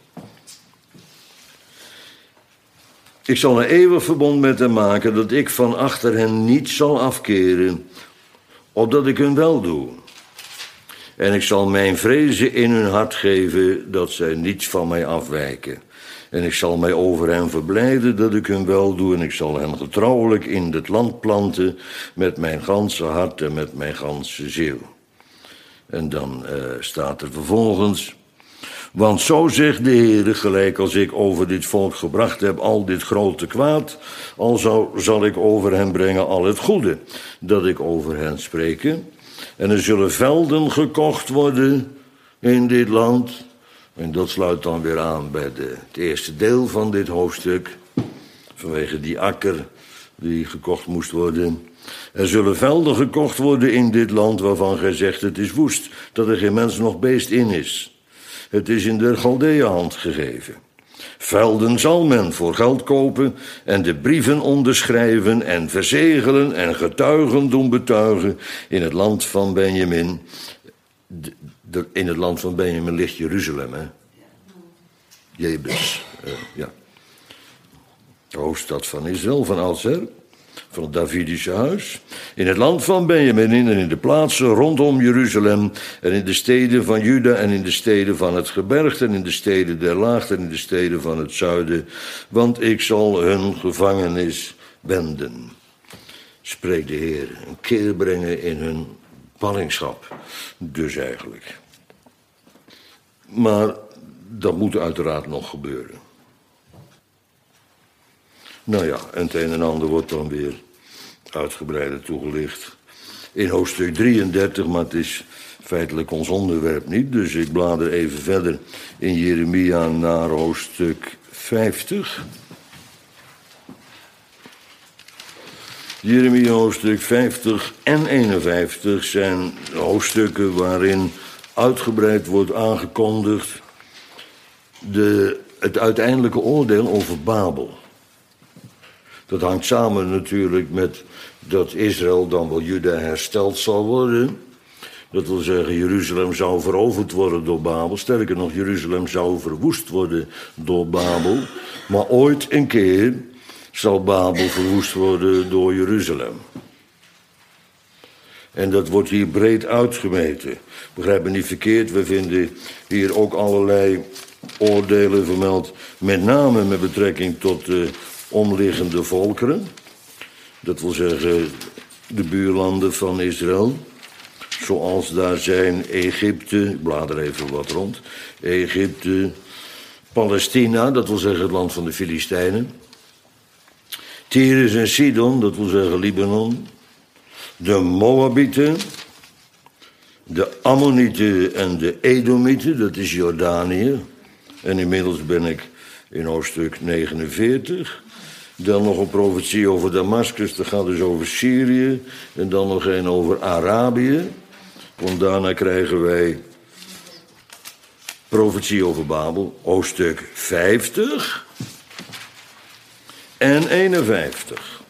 Ik zal een eeuwig verbond met hen maken, dat ik van achter hen niet zal afkeren, opdat ik hun wel doe. En ik zal mijn vrezen in hun hart geven, dat zij niets van mij afwijken. En ik zal mij over hen verblijden dat ik hun wel doe. En ik zal hen getrouwelijk in het land planten met mijn ganse hart en met mijn ganse ziel. En dan uh, staat er vervolgens: want zo zegt de Heere, gelijk als ik over dit volk gebracht heb al dit grote kwaad, alzo zal ik over hen brengen al het goede dat ik over hen spreken. En er zullen velden gekocht worden in dit land. En dat sluit dan weer aan bij de, het eerste deel van dit hoofdstuk. Vanwege die akker die gekocht moest worden. Er zullen velden gekocht worden in dit land waarvan gij zegt het is woest, dat er geen mens nog beest in is. Het is in de Galdeeënhand gegeven. Velden zal men voor geld kopen en de brieven onderschrijven en verzegelen en getuigen doen betuigen in het land van Benjamin. De, de, in het land van Benjamin ligt Jeruzalem, hè? Jebus, uh, ja. De hoofdstad van Israël, van oudsher, van het Davidische huis. In het land van Benjamin en in de plaatsen rondom Jeruzalem en in de steden van Juda en in de steden van het gebergte en in de steden der laagte en in de steden van het zuiden. Want ik zal hun gevangenis wenden, spreekt de Heer, een keer brengen in hun ballingschap, dus eigenlijk. Maar dat moet uiteraard nog gebeuren. Nou ja, en het een en ander wordt dan weer uitgebreider toegelicht in hoofdstuk drieëndertig, maar het is feitelijk ons onderwerp niet. Dus ik blader even verder in Jeremia naar hoofdstuk vijftig. Jeremia hoofdstuk vijftig en eenenvijftig zijn hoofdstukken waarin uitgebreid wordt aangekondigd de, het uiteindelijke oordeel over Babel. Dat hangt samen natuurlijk met dat Israël, dan wel Juda, hersteld zal worden. Dat wil zeggen, Jeruzalem zou veroverd worden door Babel. Sterker nog, Jeruzalem zou verwoest worden door Babel. Maar ooit een keer zal Babel verwoest worden door Jeruzalem. En dat wordt hier breed uitgemeten. Begrijp me niet verkeerd, we vinden hier ook allerlei oordelen vermeld. Met name met betrekking tot de omliggende volkeren. Dat wil zeggen de buurlanden van Israël. Zoals daar zijn Egypte, ik blader even wat rond. Egypte, Palestina, dat wil zeggen het land van de Filistijnen. Tyrus en Sidon, dat wil zeggen Libanon. De Moabieten. De Ammonieten en de Edomieten, dat is Jordanië. En inmiddels ben ik in hoofdstuk negenenveertig. Dan nog een profetie over Damascus, dat gaat dus over Syrië. En dan nog een over Arabië. Want daarna krijgen wij profetie over Babel, hoofdstuk vijftig en eenenvijftig.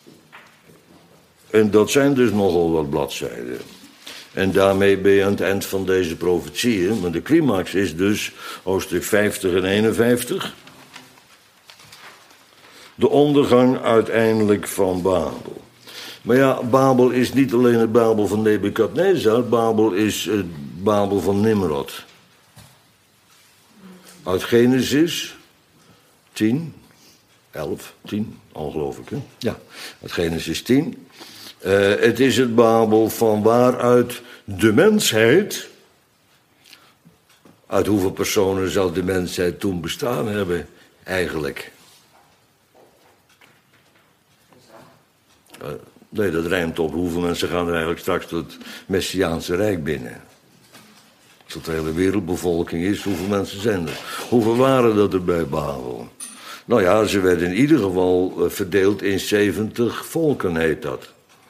En dat zijn dus nogal wat bladzijden. En daarmee ben je aan het eind van deze profetieën. Maar de climax is dus hoofdstuk vijftig en eenenvijftig. De ondergang uiteindelijk van Babel. Maar ja, Babel is niet alleen het Babel van Nebukadnezar. Babel is het Babel van Nimrod. Uit Genesis tien, elf, tien, ongelooflijk hè? Ja, uit Genesis tien. Uh, het is het Babel van waaruit de mensheid... Uit hoeveel personen zou de mensheid toen bestaan hebben, eigenlijk? Uh, nee, dat rijmt op hoeveel mensen gaan er eigenlijk straks tot het Messiaanse Rijk binnen. Als het de hele wereldbevolking is, hoeveel mensen zijn er? Hoeveel waren dat er bij Babel? Nou ja, ze werden in ieder geval uh, verdeeld in zeventig volken, heet dat.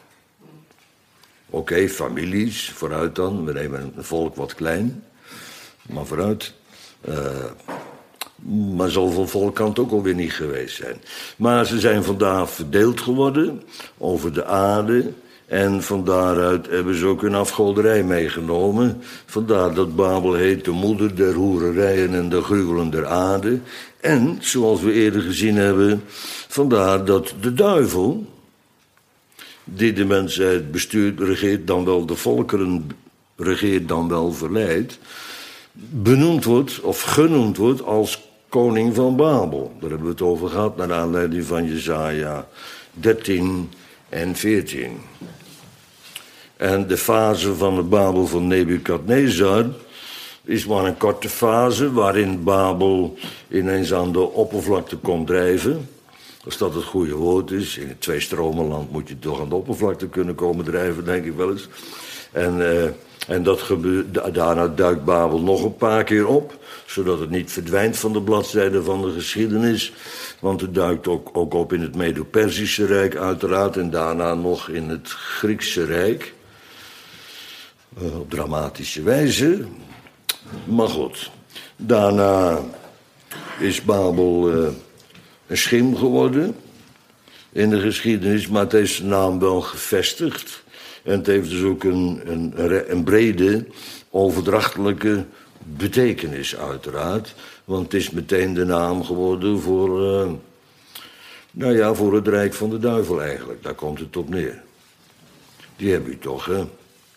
Oké, okay, families, vooruit dan. We nemen een volk wat klein, maar vooruit. Uh, maar zoveel volk kan het ook alweer niet geweest zijn. Maar ze zijn vandaag verdeeld geworden over de aarde. En van daaruit hebben ze ook hun afgoderij meegenomen. Vandaar dat Babel heet de moeder der hoererijen en de gruwelen der aarde. En, zoals we eerder gezien hebben, vandaar dat de duivel die de mensheid bestuurt, regeert, dan wel de volkeren regeert, dan wel verleidt, benoemd wordt of genoemd wordt als koning van Babel. Daar hebben we het over gehad naar aanleiding van Jesaja dertien en veertien. En de fase van de Babel van Nebukadnezar is maar een korte fase waarin Babel ineens aan de oppervlakte komt drijven. Als dat het goede woord is. In het tweestromenland moet je toch aan de oppervlakte kunnen komen drijven, denk ik wel eens. En, uh, en dat gebeurt, daarna duikt Babel nog een paar keer op, zodat het niet verdwijnt van de bladzijde van de geschiedenis. Want het duikt ook, ook op in het Medo-Persische Rijk uiteraard en daarna nog in het Griekse Rijk. Uh, op dramatische wijze. Maar goed, daarna is Babel uh, een schim geworden in de geschiedenis, maar het heeft zijn naam wel gevestigd. En het heeft dus ook een, een, een brede, overdrachtelijke betekenis uiteraard. Want het is meteen de naam geworden voor, uh, nou ja, voor het Rijk van de Duivel eigenlijk. Daar komt het op neer. Die heb je toch, hè?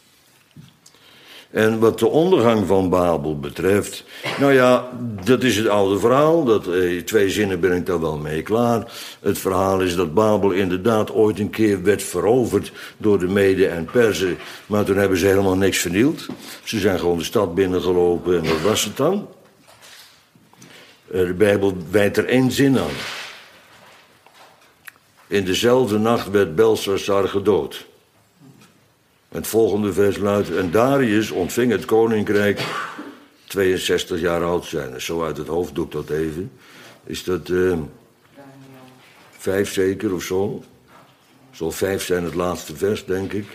En wat de ondergang van Babel betreft, nou ja, dat is het oude verhaal. Dat, in twee zinnen ben ik daar wel mee klaar. Het verhaal is dat Babel inderdaad ooit een keer werd veroverd door de Meden en Perzen. Maar toen hebben ze helemaal niks vernield. Ze zijn gewoon de stad binnengelopen en dat was het dan. De Bijbel wijdt er één zin aan. In dezelfde nacht werd Belshazzar gedood. Het volgende vers luidt: en Darius ontving het koninkrijk tweeënzestig jaar oud zijn. Zo uit het hoofd doe ik dat even. Is dat uh, vijf zeker of zo? Zal vijf zijn het laatste vers, denk ik.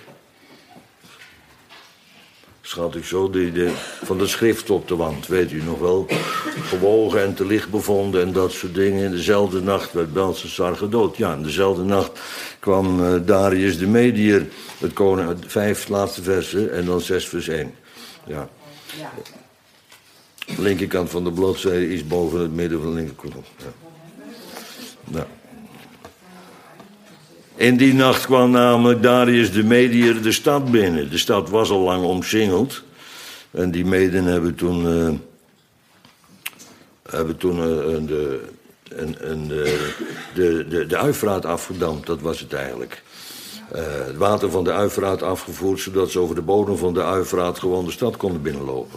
Schat ik zo, die, de, van de schrift op de wand, weet u nog wel. Gewogen en te licht bevonden en dat soort dingen. In dezelfde nacht werd Belshazzar gedood. Ja, in dezelfde nacht kwam uh, Darius de Mediër, het koning, vijf laatste versen en dan zes vers één. Ja. De linkerkant van de bladzijde is boven het midden van de linkerkant. Ja. Nou. In die nacht kwam namelijk Darius de Mediër de stad binnen. De stad was al lang omsingeld. En die Meden hebben toen, uh, hebben toen uh, de, een, een, de, de, de, de Uifraat afgedamd. Dat was het eigenlijk. Uh, het water van de Uifraat afgevoerd, zodat ze over de bodem van de Uifraat gewoon de stad konden binnenlopen.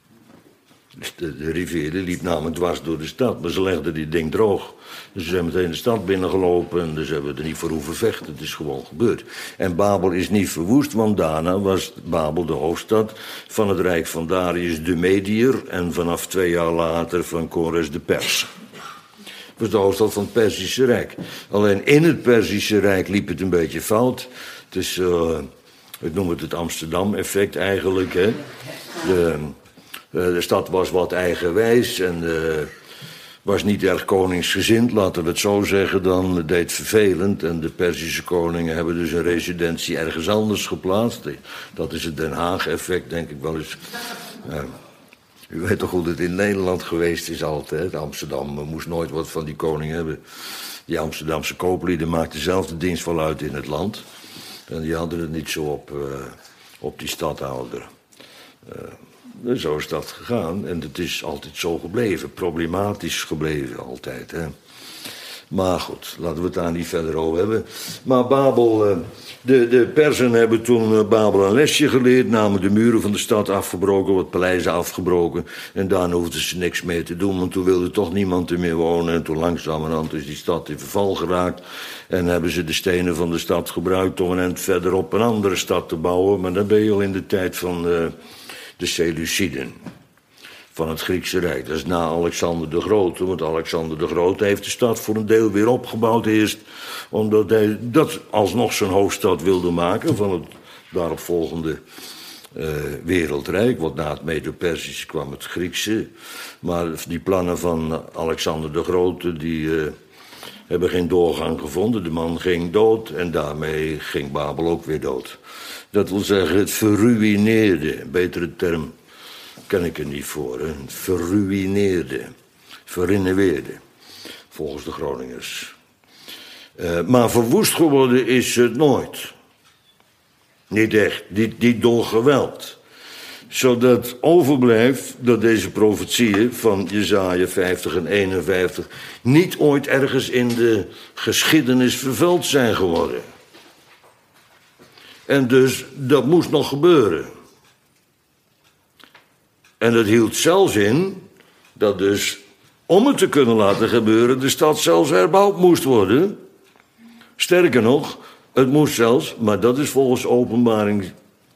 Dus de, de rivier die liep namelijk dwars door de stad, maar ze legden die ding droog. Dus ze zijn meteen de stad binnengelopen en dus hebben we er niet voor hoeven vechten. Het is gewoon gebeurd. En Babel is niet verwoest, want daarna was Babel de hoofdstad van het rijk van Darius de Mediër en vanaf twee jaar later van Kores de Pers. Het was de hoofdstad van het Perzische Rijk. Alleen in het Perzische Rijk liep het een beetje fout. Het is, uh, ik noem het het Amsterdam-effect eigenlijk, hè. De, de stad was wat eigenwijs en uh, was niet erg koningsgezind, laten we het zo zeggen dan. Het deed vervelend en de Perzische koningen hebben dus een residentie ergens anders geplaatst. Dat is het Den Haag-effect, denk ik wel eens. Uh, u weet toch hoe het in Nederland geweest is altijd. Amsterdam moest nooit wat van die koning hebben. Die Amsterdamse kooplieden maakten zelf de dienst wel uit in het land. En die hadden het niet zo op, uh, op die stadhouder. Uh, Zo is dat gegaan en het is altijd zo gebleven, problematisch gebleven altijd. Hè. Maar goed, laten we het daar niet verder over hebben. Maar Babel, de, de Perzen hebben toen Babel een lesje geleerd, namen de muren van de stad afgebroken, wat paleizen afgebroken. En daarna hoefden ze niks meer te doen, want toen wilde toch niemand er meer wonen. En toen langzamerhand is die stad in verval geraakt. En hebben ze de stenen van de stad gebruikt om een eind verderop een andere stad te bouwen. Maar dan ben je al in de tijd van Uh, de Seleuciden van het Griekse Rijk. Dat is na Alexander de Grote, want Alexander de Grote heeft de stad voor een deel weer opgebouwd eerst, omdat hij dat alsnog zijn hoofdstad wilde maken van het daaropvolgende uh, wereldrijk, want na het Medo-Persische kwam het Griekse. Maar die plannen van Alexander de Grote, die uh, hebben geen doorgang gevonden. De man ging dood en daarmee ging Babel ook weer dood. Dat wil zeggen, het verruïneerde, een betere term ken ik er niet voor. Hè? Het verruïneerde, verrinneweerde, volgens de Groningers. Uh, maar verwoest geworden is het nooit. Niet echt, niet, niet door geweld. Zodat overblijft dat deze profetieën van Jesaja vijftig en eenenvijftig... niet ooit ergens in de geschiedenis vervuld zijn geworden. En dus, dat moest nog gebeuren. En dat hield zelfs in dat dus, om het te kunnen laten gebeuren, de stad zelfs herbouwd moest worden. Sterker nog, het moest zelfs, maar dat is volgens Openbaring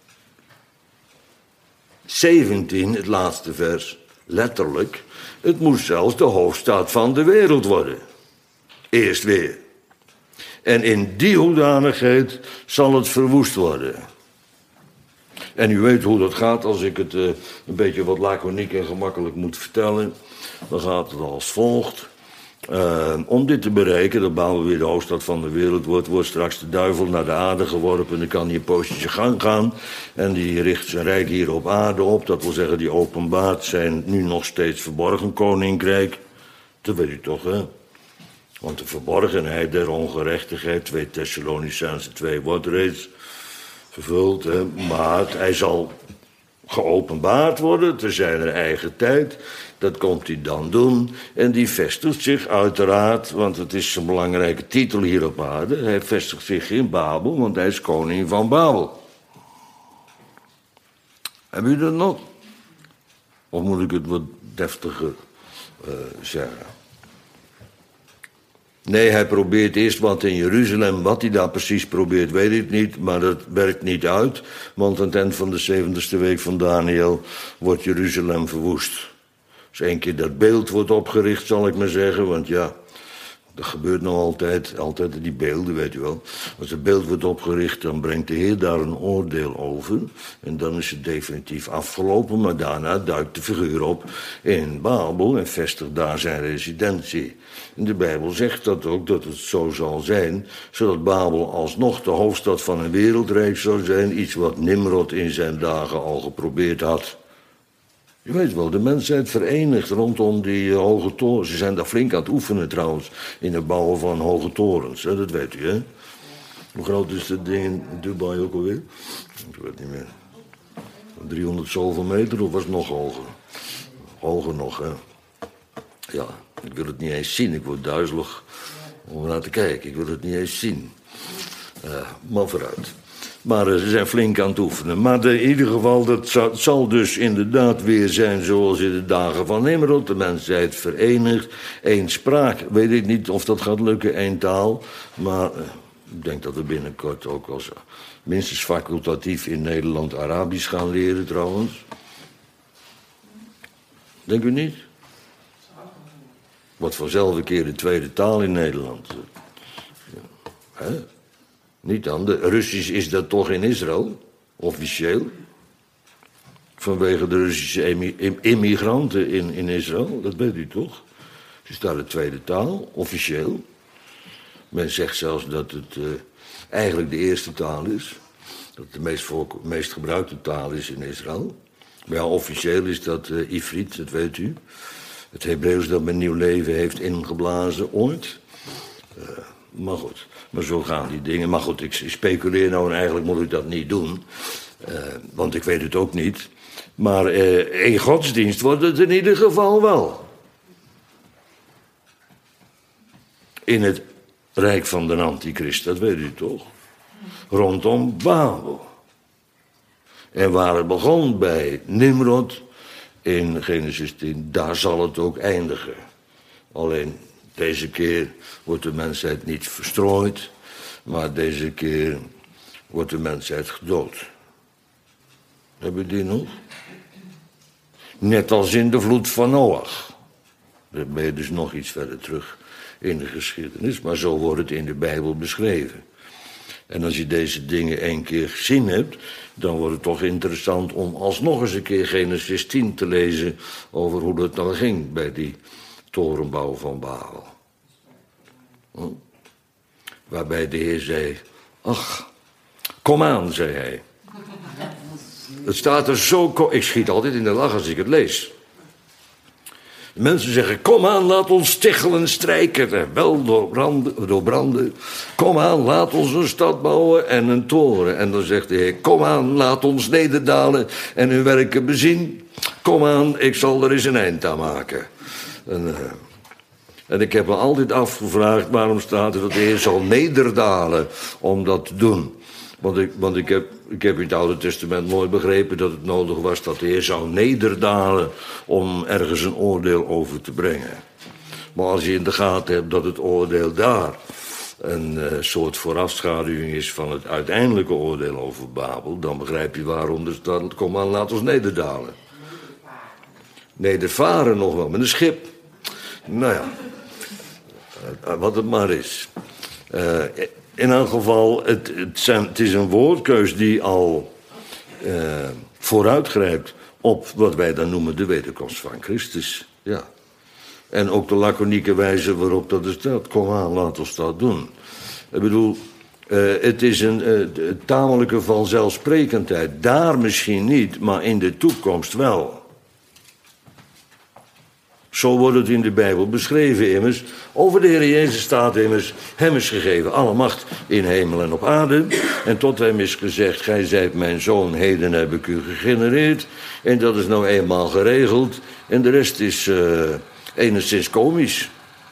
zeventien, het laatste vers, letterlijk, het moest zelfs de hoofdstad van de wereld worden. Eerst weer. En in die hoedanigheid zal het verwoest worden. En u weet hoe dat gaat als ik het uh, een beetje wat laconiek en gemakkelijk moet vertellen. Dan gaat het als volgt. Uh, om dit te bereiken, dat Babel weer de hoofdstad van de wereld wordt, wordt straks de duivel naar de aarde geworpen. Dan kan hij een poosje zijn gang gaan. En die richt zijn rijk hier op aarde op. Dat wil zeggen, die openbaart zijn nu nog steeds verborgen koninkrijk. Dat weet u toch, hè? Want de verborgenheid der ongerechtigheid, twee Thessalonicenzen twee, wordt reeds vervuld. Hè? Maar hij zal geopenbaard worden te zijn eigen tijd. Dat komt hij dan doen. En die vestigt zich uiteraard, want het is een belangrijke titel hier op aarde. Hij vestigt zich in Babel, want hij is koning van Babel. Hebben u dat nog? Of moet ik het wat deftiger uh, zeggen? Nee, hij probeert eerst wat in Jeruzalem. Wat hij daar precies probeert, weet ik niet. Maar dat werkt niet uit. Want aan het eind van de zeventigste week van Daniel wordt Jeruzalem verwoest. Dus één keer dat beeld wordt opgericht, zal ik maar zeggen. Want ja, dat gebeurt nog altijd. Altijd die beelden, weet u wel. Als het beeld wordt opgericht, dan brengt de Heer daar een oordeel over. En dan is het definitief afgelopen. Maar daarna duikt de figuur op in Babel en vestigt daar zijn residentie. En de Bijbel zegt dat ook, dat het zo zal zijn, zodat Babel alsnog de hoofdstad van een wereldrijk zou zijn. Iets wat Nimrod in zijn dagen al geprobeerd had. Je weet wel, de mensheid verenigt rondom die uh, hoge torens. Ze zijn daar flink aan het oefenen trouwens, in het bouwen van hoge torens. Hè? Dat weet u, hè? Hoe groot is dat ding in Dubai ook alweer? Ik weet het niet meer. driehonderd zoveel meter of was het nog hoger? Hoger nog, hè? Ja, ik wil het niet eens zien. Ik word duizelig om naar te kijken. Ik wil het niet eens zien. Uh, maar vooruit. Maar uh, ze zijn flink aan het oefenen. Maar de, in ieder geval, dat zal, zal dus inderdaad weer zijn zoals in de dagen van Nimrod. De mensheid verenigd. Eén spraak. Weet ik niet of dat gaat lukken, één taal. Maar uh, ik denk dat we binnenkort ook als uh, minstens facultatief in Nederland Arabisch gaan leren trouwens. Denk u niet? Wat vanzelf een keer de tweede taal in Nederland. Ja. Hè? Niet dan. De Russisch is dat toch in Israël, officieel. Vanwege de Russische immigranten in, in Israël, dat weet u toch? Het is daar de tweede taal, officieel. Men zegt zelfs dat het uh, eigenlijk de eerste taal is. Dat het de meest, voor, meest gebruikte taal is in Israël. Maar ja, officieel is dat uh, Ivriet, dat weet u. Het Hebreeuws dat men nieuw leven heeft ingeblazen ooit. Uh, maar goed, maar zo gaan die dingen. Maar goed, ik speculeer nou en eigenlijk moet ik dat niet doen. Uh, want ik weet het ook niet. Maar uh, in godsdienst wordt het in ieder geval wel. In het rijk van de antichrist, dat weet u toch? Rondom Babel. En waar het begon bij Nimrod in Genesis tien, daar zal het ook eindigen. Alleen deze keer wordt de mensheid niet verstrooid, maar deze keer wordt de mensheid gedood. Hebben we die nog? Net als in de vloed van Noach. Dan ben je dus nog iets verder terug in de geschiedenis, maar zo wordt het in de Bijbel beschreven. En als je deze dingen één keer gezien hebt, dan wordt het toch interessant om alsnog eens een keer Genesis tien te lezen over hoe dat dan ging bij die torenbouw van Babel. Hm? Waarbij de Heer zei, ach, kom aan, zei hij. Het staat er zo, ik schiet altijd in de lach als ik het lees. De mensen zeggen, kom aan, laat ons stichelen strijken. Wel doorbranden, doorbranden. Kom aan, laat ons een stad bouwen en een toren. En dan zegt de Heer, kom aan, laat ons nederdalen en hun werken bezien. Kom aan, ik zal er eens een eind aan maken. En, uh, en ik heb me altijd afgevraagd, waarom staat er dat de Heer zal nederdalen om dat te doen? Want ik, want ik, heb, ik heb in het Oude Testament nooit begrepen dat het nodig was dat de Heer zou nederdalen om ergens een oordeel over te brengen. Maar als je in de gaten hebt dat het oordeel daar een uh, soort voorafschaduwing is van het uiteindelijke oordeel over Babel, dan begrijp je waarom er staat, kom aan, laat ons nederdalen. Nedervaren nog wel, met een schip. Nou ja, uh, wat het maar is. Uh, In elk geval, het, het, zijn, het is een woordkeus die al uh, vooruitgrijpt op wat wij dan noemen de wederkomst van Christus. Ja. En ook de laconieke wijze waarop dat er staat. Kom aan, laat ons dat doen. Ik bedoel, uh, het is een uh, tamelijke vanzelfsprekendheid. Daar misschien niet, maar in de toekomst wel. Zo wordt het in de Bijbel beschreven immers. Over de Heer Jezus staat immers, hem is gegeven alle macht in hemel en op aarde. En tot hem is gezegd, gij zijt mijn zoon, heden heb ik u gegenereerd. En dat is nou eenmaal geregeld. En de rest is uh, enigszins komisch.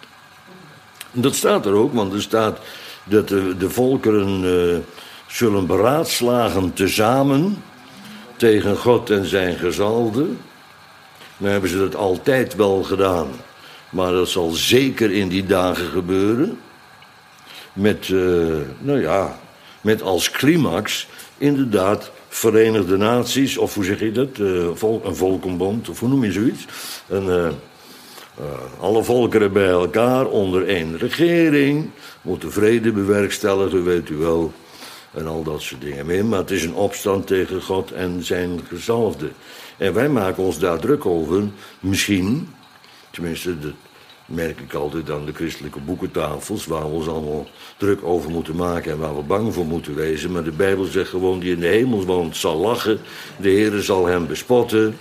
En dat staat er ook, want er staat dat de, de volkeren uh, zullen beraadslagen tezamen tegen God en zijn gezalde. Nou hebben ze dat altijd wel gedaan. Maar dat zal zeker in die dagen gebeuren. Met, uh, nou ja, met als climax inderdaad Verenigde Naties, of hoe zeg je dat? Uh, vol, een volkenbond, of hoe noem je zoiets? En, uh, uh, alle volkeren bij elkaar onder één regering. Moeten vrede bewerkstelligen, weet u wel. En al dat soort dingen meer. Maar het is een opstand tegen God en zijn gezalfde. En wij maken ons daar druk over, misschien, tenminste dat merk ik altijd aan de christelijke boekentafels, waar we ons allemaal druk over moeten maken en waar we bang voor moeten wezen. Maar de Bijbel zegt gewoon, die in de hemel woont zal lachen, de Heere zal hem bespotten.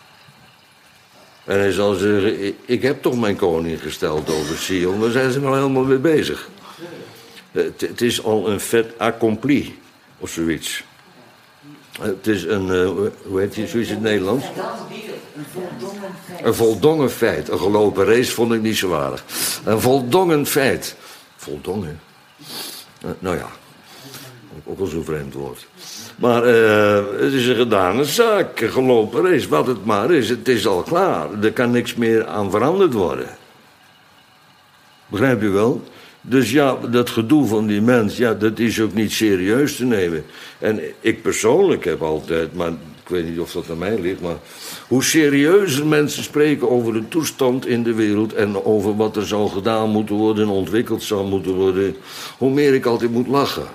En hij zal zeggen, ik heb toch mijn koning gesteld over Sion, daar zijn ze nou helemaal mee bezig. Het, het is al een fait accompli, of zoiets. Het is een, uh, hoe heet je, zoiets in het Nederlands? Een voldongen feit. Een voldongen feit. Een gelopen race vond ik niet zo aardig. Een voldongen feit. Voldongen? Uh, nou ja, ook al zo'n vreemd woord. Maar uh, het is een gedane zaak, een gelopen race. Wat het maar is, het is al klaar. Er kan niks meer aan veranderd worden. Begrijp je wel? Dus ja, dat gedoe van die mens, ja, dat is ook niet serieus te nemen. En ik persoonlijk heb altijd, maar ik weet niet of dat aan mij ligt, maar hoe serieuzer mensen spreken over de toestand in de wereld en over wat er zou gedaan moeten worden en ontwikkeld zou moeten worden, hoe meer ik altijd moet lachen.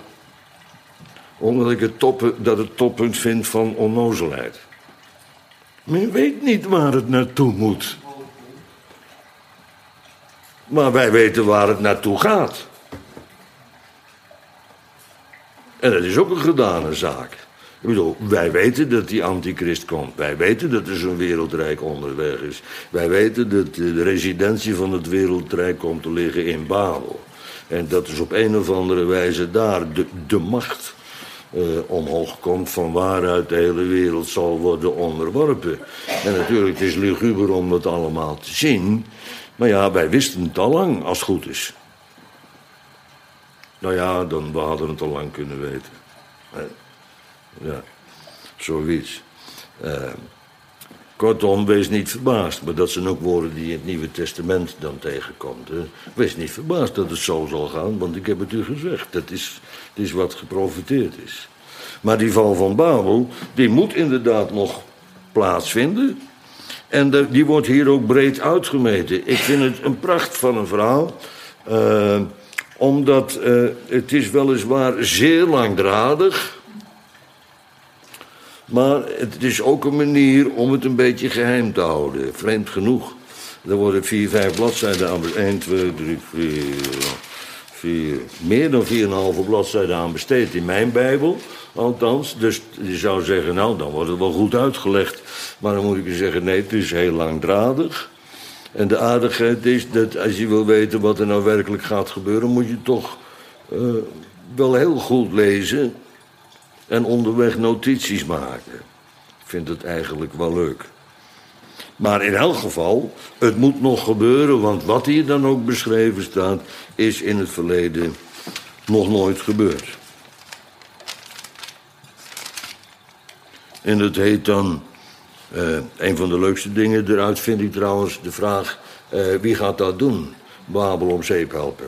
Omdat ik het, top, dat het toppunt vind van onnozelheid. Men weet niet waar het naartoe moet. Maar wij weten waar het naartoe gaat. En dat is ook een gedane zaak. Ik bedoel, wij weten dat die antichrist komt. Wij weten dat er zo'n wereldrijk onderweg is. Wij weten dat de residentie van het wereldrijk komt te liggen in Babel. En dat is op een of andere wijze daar de, de macht uh, omhoog komt van waaruit de hele wereld zal worden onderworpen. En natuurlijk, het is luguber om dat allemaal te zien. Maar ja, wij wisten het al lang, als het goed is. Nou ja, dan we hadden het al lang kunnen weten. Ja, zoiets. Uh, kortom, wees niet verbaasd. Maar dat zijn ook woorden die je in het Nieuwe Testament dan tegenkomt. Hè. Wees niet verbaasd dat het zo zal gaan, want ik heb het u gezegd. Dat is, dat is wat geprofeteerd is. Maar die val van Babel, die moet inderdaad nog plaatsvinden. En de, die wordt hier ook breed uitgemeten. Ik vind het een pracht van een verhaal. Uh, omdat uh, het is weliswaar zeer langdradig. Maar het is ook een manier om het een beetje geheim te houden. Vreemd genoeg. Er worden vier, vijf bladzijden aan besteed. één, twee, drie, vier, vier. Meer dan vier en een halve bladzijden aan besteed in mijn Bijbel. Althans, dus je zou zeggen, nou, dan wordt het wel goed uitgelegd. Maar dan moet ik je zeggen, nee, het is heel langdradig. En de aardigheid is dat als je wil weten wat er nou werkelijk gaat gebeuren, moet je toch uh, wel heel goed lezen en onderweg notities maken. Ik vind het eigenlijk wel leuk. Maar in elk geval, het moet nog gebeuren, want wat hier dan ook beschreven staat, is in het verleden nog nooit gebeurd. En het heet dan, uh, een van de leukste dingen eruit vind ik trouwens de vraag, uh, wie gaat dat doen? Babel om zeep helpen.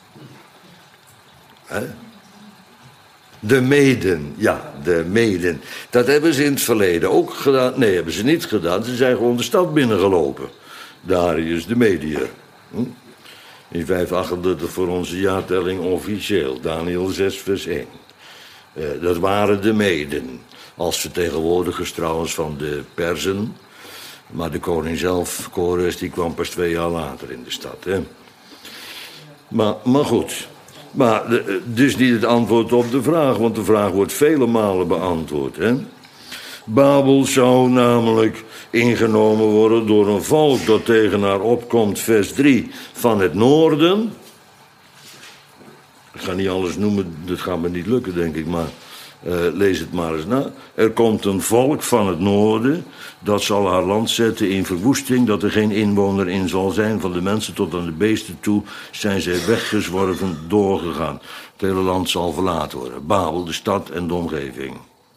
Hè? De Meden, ja, de Meden. Dat hebben ze in het verleden ook gedaan. Nee, hebben ze niet gedaan. Ze zijn gewoon de stad binnengelopen. Darius de Mediër. Hm? In vijfhonderdachtendertig voor onze jaartelling officieel. Daniel zes vers één. Uh, dat waren de Meden. Als vertegenwoordigers trouwens van de Perzen. Maar de koning zelf, Kores, die kwam pas twee jaar later in de stad. Hè? Maar, maar goed... Maar dus niet het antwoord op de vraag, want de vraag wordt vele malen beantwoord. Hè? Babel zou namelijk ingenomen worden door een volk dat tegen haar opkomt, vers drie, van het noorden. Ik ga niet alles noemen, dat gaat me niet lukken, denk ik, maar uh, lees het maar eens na. Er komt een volk van het noorden, dat zal haar land zetten in verwoesting, dat er geen inwoner in zal zijn. Van de mensen tot aan de beesten toe zijn zij weggezworven doorgegaan. Het hele land zal verlaten worden. Babel, de stad en de omgeving.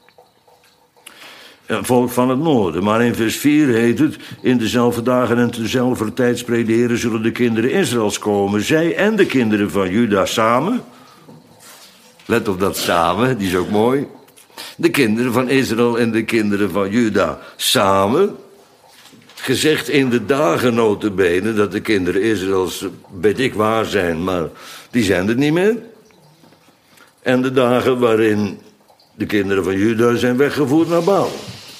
Een volk van het noorden. Maar in vers vier heet het, in dezelfde dagen en tezelfde tijd sprederen zullen de kinderen Israëls komen. Zij en de kinderen van Juda samen. Let op dat samen, die is ook mooi. De kinderen van Israël en de kinderen van Juda samen. Gezegd in de dagen nota bene dat de kinderen Israëls, weet ik waar zijn, maar die zijn er niet meer. En de dagen waarin de kinderen van Juda zijn weggevoerd naar Babel.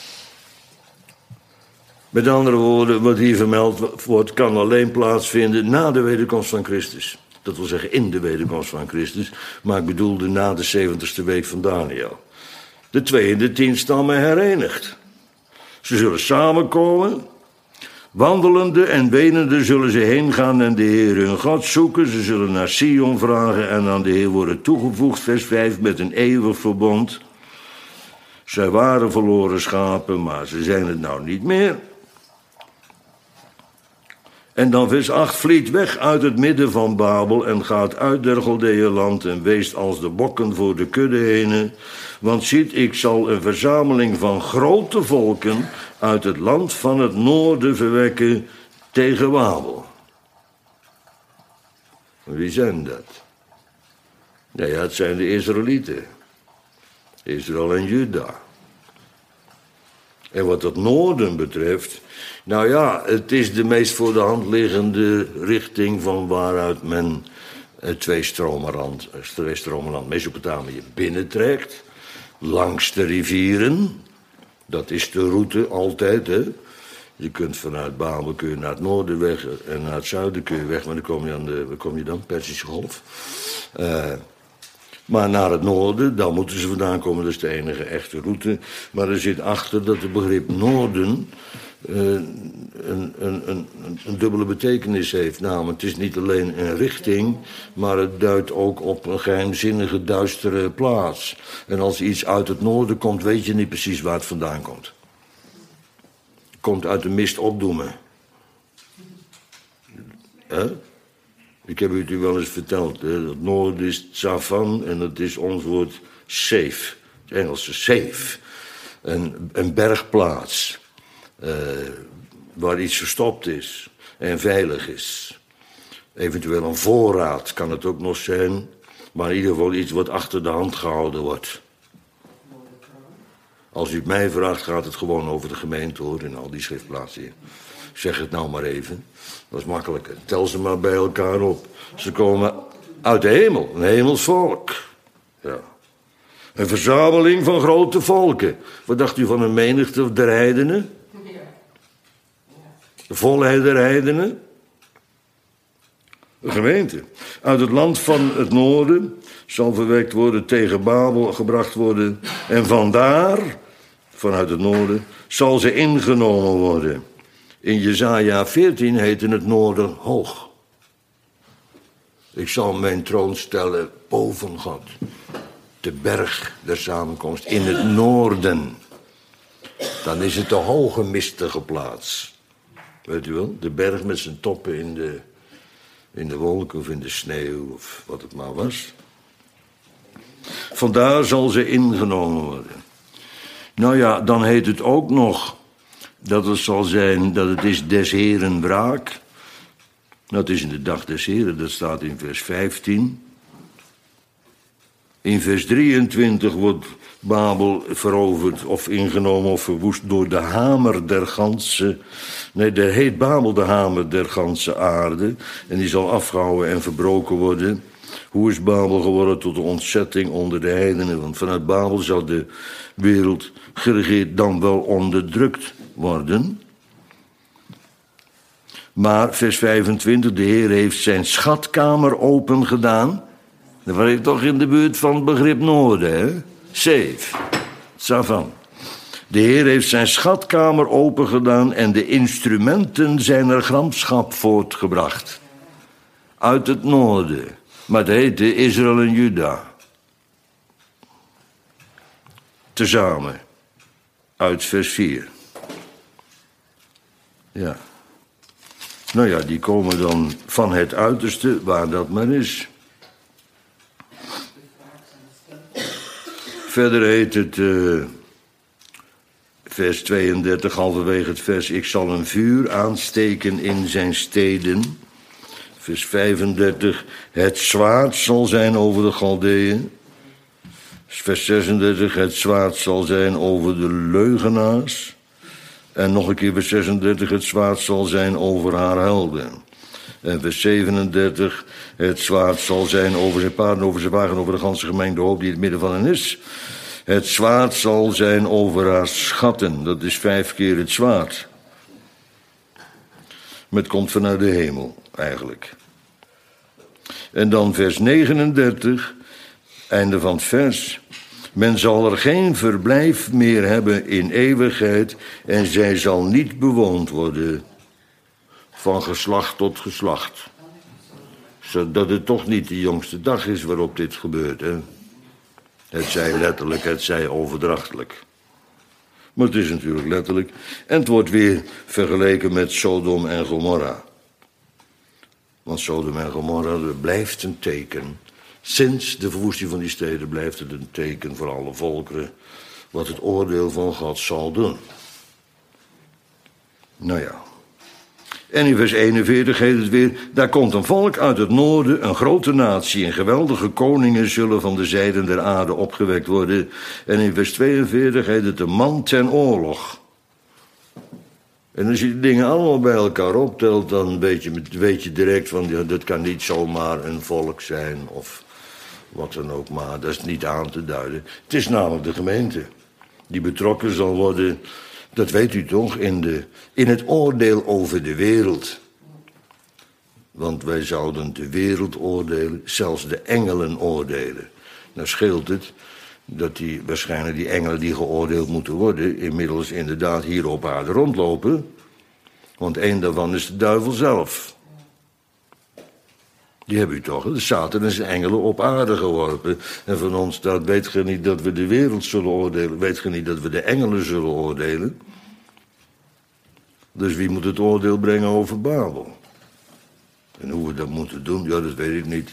Met andere woorden, wat hier vermeld wordt, kan alleen plaatsvinden na de wederkomst van Christus. Dat wil zeggen in de wederkomst van Christus, maar ik bedoelde na de zeventigste week van Daniel. De twee en de tien stammen herenigd. Ze zullen samenkomen. Wandelende en wenende zullen ze heen gaan en de Heer hun God zoeken. Ze zullen naar Sion vragen en aan de Heer worden toegevoegd, vers vijf, met een eeuwig verbond. Zij waren verloren schapen, maar ze zijn het nou niet meer. En dan vers acht, vliet weg uit het midden van Babel en gaat uit der Galdeeënland en weest als de bokken voor de kudde heen. Want ziet, ik zal een verzameling van grote volken uit het land van het noorden verwekken tegen Babel. Wie zijn dat? Nou ja, het zijn de Israëlieten. Israël en Juda. En wat het noorden betreft, nou ja, het is de meest voor de hand liggende richting van waaruit men het tweestromenland, tweestromenland Mesopotamië binnentrekt. Langs de rivieren. Dat is de route altijd, hè. Je kunt vanuit Babel kun je naar het noorden weg en naar het zuiden kun je weg, maar dan kom je aan de, waar kom je dan? Perzische Golf. Uh, maar naar het noorden, daar moeten ze vandaan komen, dat is de enige echte route. Maar er zit achter dat het begrip noorden uh, een, een, een, een dubbele betekenis heeft. Namelijk, het is niet alleen een richting, maar het duidt ook op een geheimzinnige, duistere plaats. En als iets uit het noorden komt, weet je niet precies waar het vandaan komt. Het komt uit de mist opdoemen. Huh? Ik heb het u wel eens verteld. Hè? Het noorden is Tsavan en dat is ons woord safe. Het Engelse safe. Een, een bergplaats. Uh, waar iets verstopt is en veilig is. Eventueel een voorraad kan het ook nog zijn. Maar in ieder geval iets wat achter de hand gehouden wordt. Als u het mij vraagt, gaat het gewoon over de gemeente, hoor, in al die schriftplaatsen hier. Zeg het nou maar even. Dat is makkelijker. Tel ze maar bij elkaar op. Ze komen uit de hemel, een hemels volk. Ja. Een verzameling van grote volken. Wat dacht u van een menigte der heidenen? De volheid der heidenen? Een gemeente. Uit het land van het noorden zal verwekt worden, tegen Babel gebracht worden. En vandaar, vanuit het noorden, zal ze ingenomen worden. In Jesaja veertien heette het noorden hoog. Ik zal mijn troon stellen boven God. De berg der samenkomst in het noorden. Dan is het de hoge mistige plaats. Weet u wel, de berg met zijn toppen in de, in de wolken of in de sneeuw of wat het maar was. Vandaar zal ze ingenomen worden. Nou ja, dan heet het ook nog dat het zal zijn dat het is des Heren wraak. Dat is in de dag des Heren, dat staat in vers vijftien. In vers drieëntwintig wordt Babel veroverd of ingenomen of verwoest door de hamer der ganse. Nee, daar heet Babel de hamer der ganse aarde. En die zal afgehouden en verbroken worden. Hoe is Babel geworden tot de ontzetting onder de heidenen? Want vanuit Babel zal de wereld geregeerd dan wel onderdrukt worden. Maar vers vijfentwintig, de Heer heeft zijn schatkamer open gedaan. Dan was ik toch in de buurt van het begrip noorden, hè? Safe. Savan. De Heer heeft zijn schatkamer open gedaan en de instrumenten zijner gramschap voortgebracht. Uit het noorden. Maar het heette Israël en Juda. Tezamen. Uit vers vier. Ja. Nou ja, die komen dan van het uiterste, waar dat maar is. Verder heet het, uh, vers tweeëndertig, halverwege het vers, ik zal een vuur aansteken in zijn steden. Vers vijfendertig, het zwaard zal zijn over de Galdeeën. Vers zesendertig, het zwaard zal zijn over de leugenaars. En nog een keer vers zesendertig, het zwaard zal zijn over haar helden. En vers zevenendertig, het zwaard zal zijn over zijn paarden, over zijn wagen, over de ganse gemengde hoop die in het midden van hen is. Het zwaard zal zijn over haar schatten, dat is vijf keer het zwaard. Maar het komt vanuit de hemel, eigenlijk. En dan vers negenendertig, einde van het vers. Men zal er geen verblijf meer hebben in eeuwigheid en zij zal niet bewoond worden van geslacht tot geslacht. Zodat het toch niet de jongste dag is waarop dit gebeurt, hè? Het zij letterlijk, het zij overdrachtelijk. Maar het is natuurlijk letterlijk. En het wordt weer vergeleken met Sodom en Gomorra. Want Sodom en Gomorra, dat blijft een teken. Sinds de verwoesting van die steden blijft het een teken voor alle volkeren wat het oordeel van God zal doen. Nou ja. En in vers eenenveertig heet het weer, daar komt een volk uit het noorden, een grote natie en geweldige koningen zullen van de zijden der aarde opgewekt worden. En in vers tweeënveertig heet het een man ten oorlog. En als je die dingen allemaal bij elkaar optelt, dan weet je, weet je direct van, ja, dat kan niet zomaar een volk zijn of wat dan ook, maar dat is niet aan te duiden. Het is namelijk de gemeente die betrokken zal worden, dat weet u toch, in, de, in het oordeel over de wereld. Want wij zouden de wereld oordelen, zelfs de engelen oordelen. Nou scheelt het dat die, waarschijnlijk die engelen die geoordeeld moeten worden, inmiddels inderdaad hier op aarde rondlopen. Want één daarvan is de duivel zelf. Die hebben u toch, de Satan en zijn engelen op aarde geworpen. En van ons staat, weet ge niet dat we de wereld zullen oordelen? Weet ge niet dat we de engelen zullen oordelen? Dus wie moet het oordeel brengen over Babel? En hoe we dat moeten doen, ja, dat weet ik niet.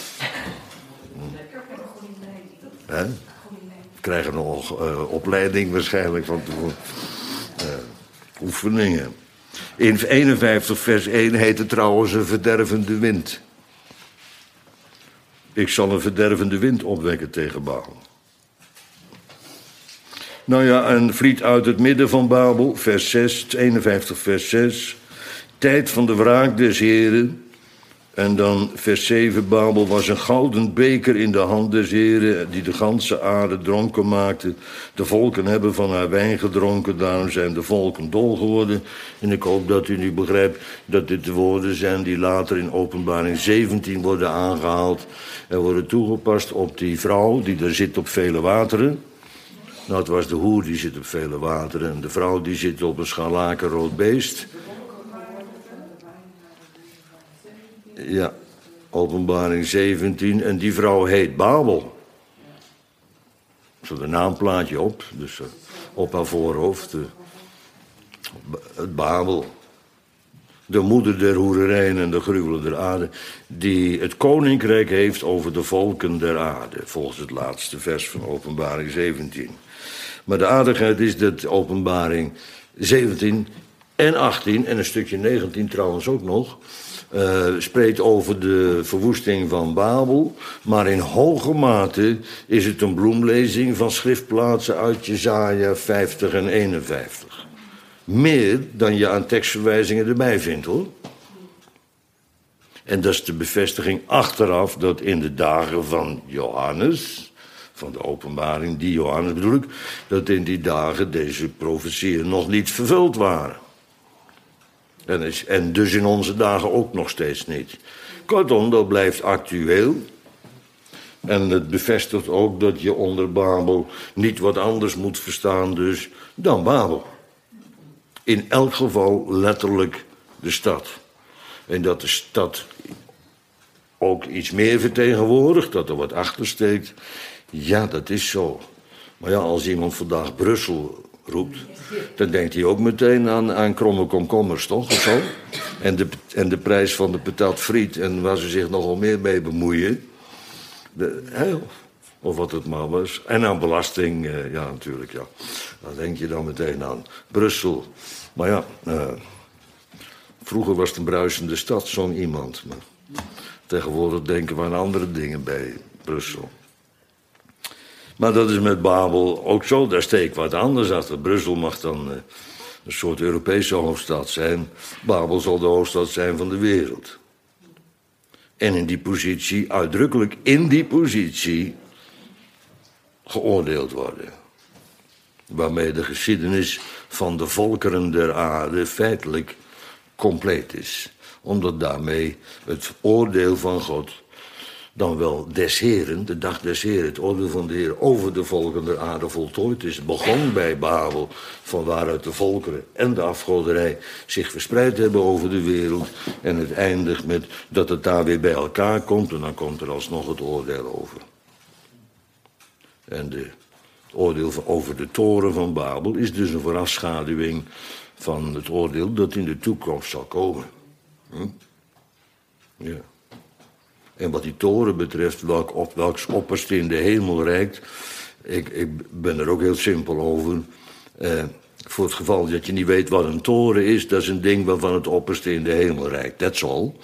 Hè? We krijgen nog uh, opleiding waarschijnlijk van uh, oefeningen. In eenenvijftig vers één heet het trouwens een verdervende wind. Ik zal een verdervende wind opwekken tegen Babel. Nou ja, een vliet uit het midden van Babel, vers zes, eenenvijftig vers zes. Tijd van de wraak des Heren. En dan vers zeven, Babel was een gouden beker in de hand des Heren, die de ganse aarde dronken maakte. De volken hebben van haar wijn gedronken, daarom zijn de volken dol geworden. En ik hoop dat u nu begrijpt dat dit de woorden zijn die later in Openbaring zeventien worden aangehaald. En worden toegepast op die vrouw die daar zit op vele wateren. Nou, het was de hoer die zit op vele wateren en de vrouw die zit op een scharlakenrood beest. Ja, Openbaring zeventien. En die vrouw heet Babel. Zo een naamplaatje op, dus uh, op haar voorhoofd. Uh, het Babel. De moeder der hoererijen en de gruwelen der aarde, die het koninkrijk heeft over de volken der aarde, volgens het laatste vers van Openbaring zeventien. Maar de aardigheid is dat Openbaring zeventien en achttien, en een stukje negentien trouwens ook nog, uh, spreekt over de verwoesting van Babel, maar in hoge mate is het een bloemlezing van schriftplaatsen uit Jesaja vijftig en eenenvijftig. Meer dan je aan tekstverwijzingen erbij vindt, hoor. En dat is de bevestiging achteraf dat in de dagen van Johannes, van de openbaring, die Johannes bedoel ik, dat in die dagen deze profetieën nog niet vervuld waren. En, is, en dus in onze dagen ook nog steeds niet. Kortom, dat blijft actueel. En het bevestigt ook dat je onder Babel niet wat anders moet verstaan dus dan Babel. In elk geval letterlijk de stad. En dat de stad ook iets meer vertegenwoordigt, dat er wat achter steekt. Ja, dat is zo. Maar ja, als iemand vandaag Brussel roept, dan denkt hij ook meteen aan, aan kromme komkommers, toch? Of zo? En de, en de prijs van de patat friet en waar ze zich nogal meer mee bemoeien. De, hè, of wat het maar was. En aan belasting, uh, ja natuurlijk, ja. Daar denk je dan meteen aan. Brussel. Maar ja, uh, vroeger was het een bruisende stad, zong iemand. Maar tegenwoordig denken we aan andere dingen bij Brussel. Maar dat is met Babel ook zo, daar steekt wat anders achter. Brussel mag dan uh, een soort Europese hoofdstad zijn. Babel zal de hoofdstad zijn van de wereld. En in die positie, uitdrukkelijk in die positie, geoordeeld worden. Waarmee de geschiedenis van de volkeren der aarde feitelijk compleet is. Omdat daarmee het oordeel van God, dan wel des Heren, de dag des Heren, het oordeel van de Heer over de volkeren der aarde voltooid is. Het begon bij Babel, van waaruit de volkeren en de afgoderij zich verspreid hebben over de wereld. En het eindigt met dat het daar weer bij elkaar komt en dan komt er alsnog het oordeel over. En de Het oordeel over de toren van Babel is dus een voorafschaduwing van het oordeel dat in de toekomst zal komen. Hm? Ja. En wat die toren betreft, welk op, welks opperste in de hemel reikt, ik, ik ben er ook heel simpel over. Eh, voor het geval dat je niet weet wat een toren is, dat is een ding waarvan het opperste in de hemel reikt. That's all.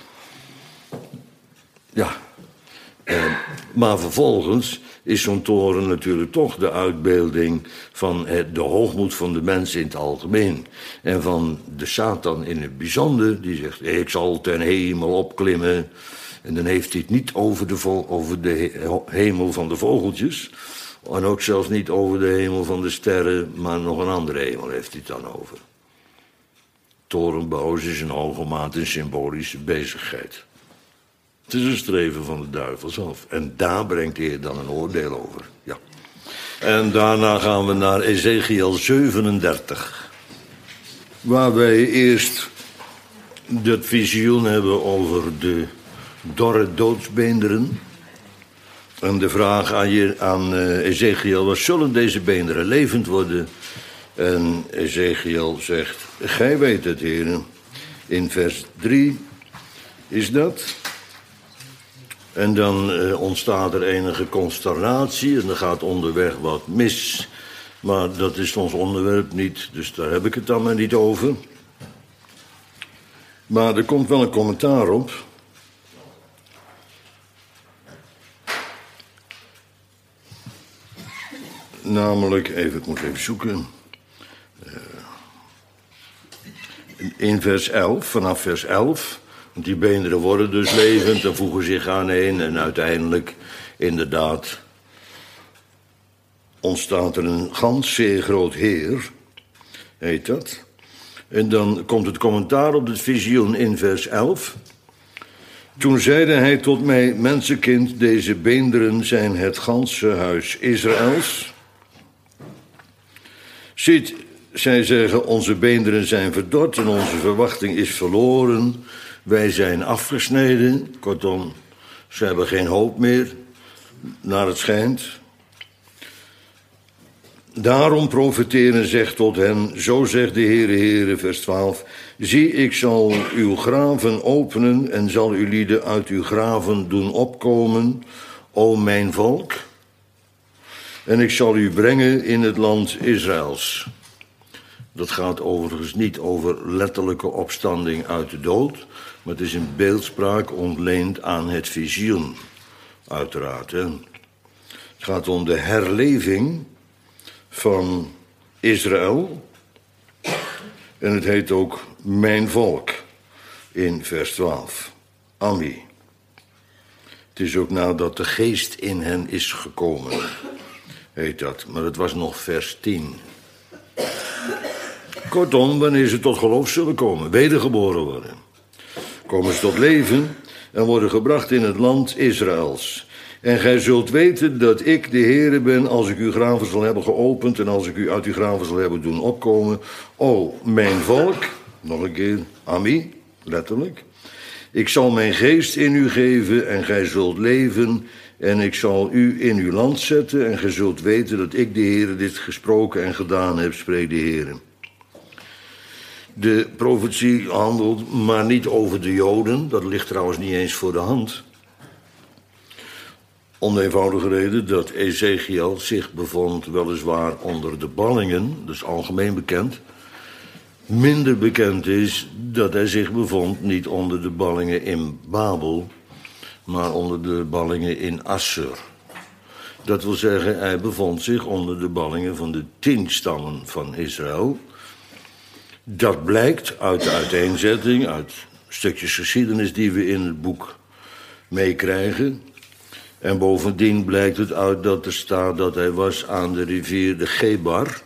Ja. Eh, maar vervolgens is zo'n toren natuurlijk toch de uitbeelding van het, de hoogmoed van de mensen in het algemeen. En van de Satan in het bijzonder, die zegt, ik zal ten hemel opklimmen. En dan heeft hij het niet over de, vo- over de hemel van de vogeltjes. En ook zelfs niet over de hemel van de sterren, maar nog een andere hemel heeft hij het dan over. Torenbouw is in hoge mate een symbolische bezigheid. Het is een streven van de duivel zelf. En daar brengt de Heer dan een oordeel over. Ja. En daarna gaan we naar Ezechiel zevenendertig. Waar wij eerst het visioen hebben over de dorre doodsbeenderen. En de vraag aan, je, aan uh, Ezechiel was, zullen deze beenderen levend worden? En Ezechiel zegt, gij weet het, heren. In vers drie is dat. En dan uh, ontstaat er enige consternatie en er gaat onderweg wat mis. Maar dat is ons onderwerp niet, dus daar heb ik het dan maar niet over. Maar er komt wel een commentaar op. Namelijk, even, ik moet even zoeken. Uh, in vers elf, vanaf vers elf. Want die beenderen worden dus levend en voegen zich aaneen. En uiteindelijk, inderdaad, ontstaat er een gans zeer groot heer. Heet dat. En dan komt het commentaar op het visioen in vers elf. Toen zeide hij tot mij, mensenkind, deze beenderen zijn het ganse huis Israëls. Ziet, zij zeggen, onze beenderen zijn verdord en onze verwachting is verloren. Wij zijn afgesneden. Kortom, ze hebben geen hoop meer, naar het schijnt. Daarom profeteren, zegt tot hen, zo zegt de Heere, Heere, vers twaalf. Zie, ik zal uw graven openen en zal uw lieden uit uw graven doen opkomen, o mijn volk. En ik zal u brengen in het land Israëls. Dat gaat overigens niet over letterlijke opstanding uit de dood, maar het is een beeldspraak ontleend aan het visioen, uiteraard. Hè. Het gaat om de herleving van Israël. En het heet ook mijn volk in vers twaalf. Ami. Het is ook nadat de geest in hen is gekomen, heet dat. Maar het was nog vers tien. Kortom, wanneer ze tot geloof zullen komen, wedergeboren worden, komen ze tot leven en worden gebracht in het land Israëls. En gij zult weten dat ik de Heere ben als ik uw graven zal hebben geopend en als ik u uit uw graven zal hebben doen opkomen. O, mijn volk, nog een keer, Ami, letterlijk. Ik zal mijn geest in u geven en gij zult leven en ik zal u in uw land zetten en gij zult weten dat ik de Heere dit gesproken en gedaan heb, spreekt de Heere. De profetie handelt maar niet over de Joden, dat ligt trouwens niet eens voor de hand. Om de eenvoudige reden dat Ezekiel zich bevond weliswaar onder de ballingen, dat is algemeen bekend. Minder bekend is dat hij zich bevond niet onder de ballingen in Babel, maar onder de ballingen in Assur. Dat wil zeggen, hij bevond zich onder de ballingen van de tien stammen van Israël. Dat blijkt uit de uiteenzetting, uit stukjes geschiedenis die we in het boek meekrijgen. En bovendien blijkt het uit dat er staat dat hij was aan de rivier de Gebar.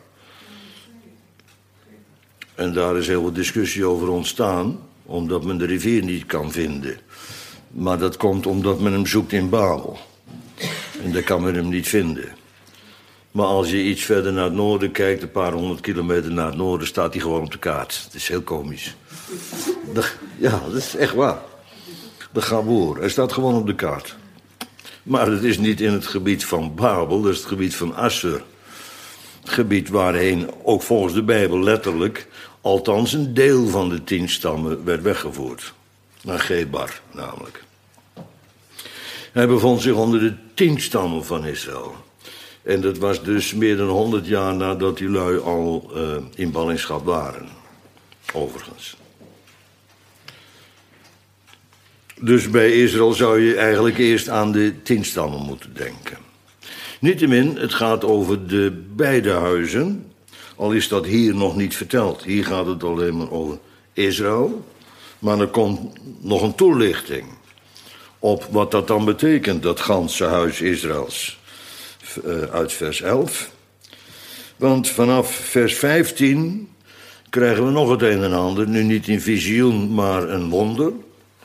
En daar is heel wat discussie over ontstaan, omdat men de rivier niet kan vinden. Maar dat komt omdat men hem zoekt in Babel. En daar kan men hem niet vinden. Maar als je iets verder naar het noorden kijkt, een paar honderd kilometer naar het noorden, staat hij gewoon op de kaart. Het is heel komisch. Dat, ja, dat is echt waar. De Gaboer, hij staat gewoon op de kaart. Maar het is niet in het gebied van Babel, dat is het gebied van Assur. Het gebied waarheen, ook volgens de Bijbel letterlijk, althans een deel van de tien stammen werd weggevoerd. Naar Gebar namelijk. Hij bevond zich onder de tien stammen van Israël. En dat was dus meer dan honderd jaar nadat die lui al uh, in ballingschap waren. Overigens. Dus bij Israël zou je eigenlijk eerst aan de tien stammen moeten denken. Niettemin, het gaat over de beide huizen. Al is dat hier nog niet verteld. Hier gaat het alleen maar over Israël. Maar er komt nog een toelichting op wat dat dan betekent, dat ganse huis Israëls. Uh, uit vers elf. Want vanaf vers vijftien krijgen we nog het een en ander. Nu niet in visioen, maar een wonder.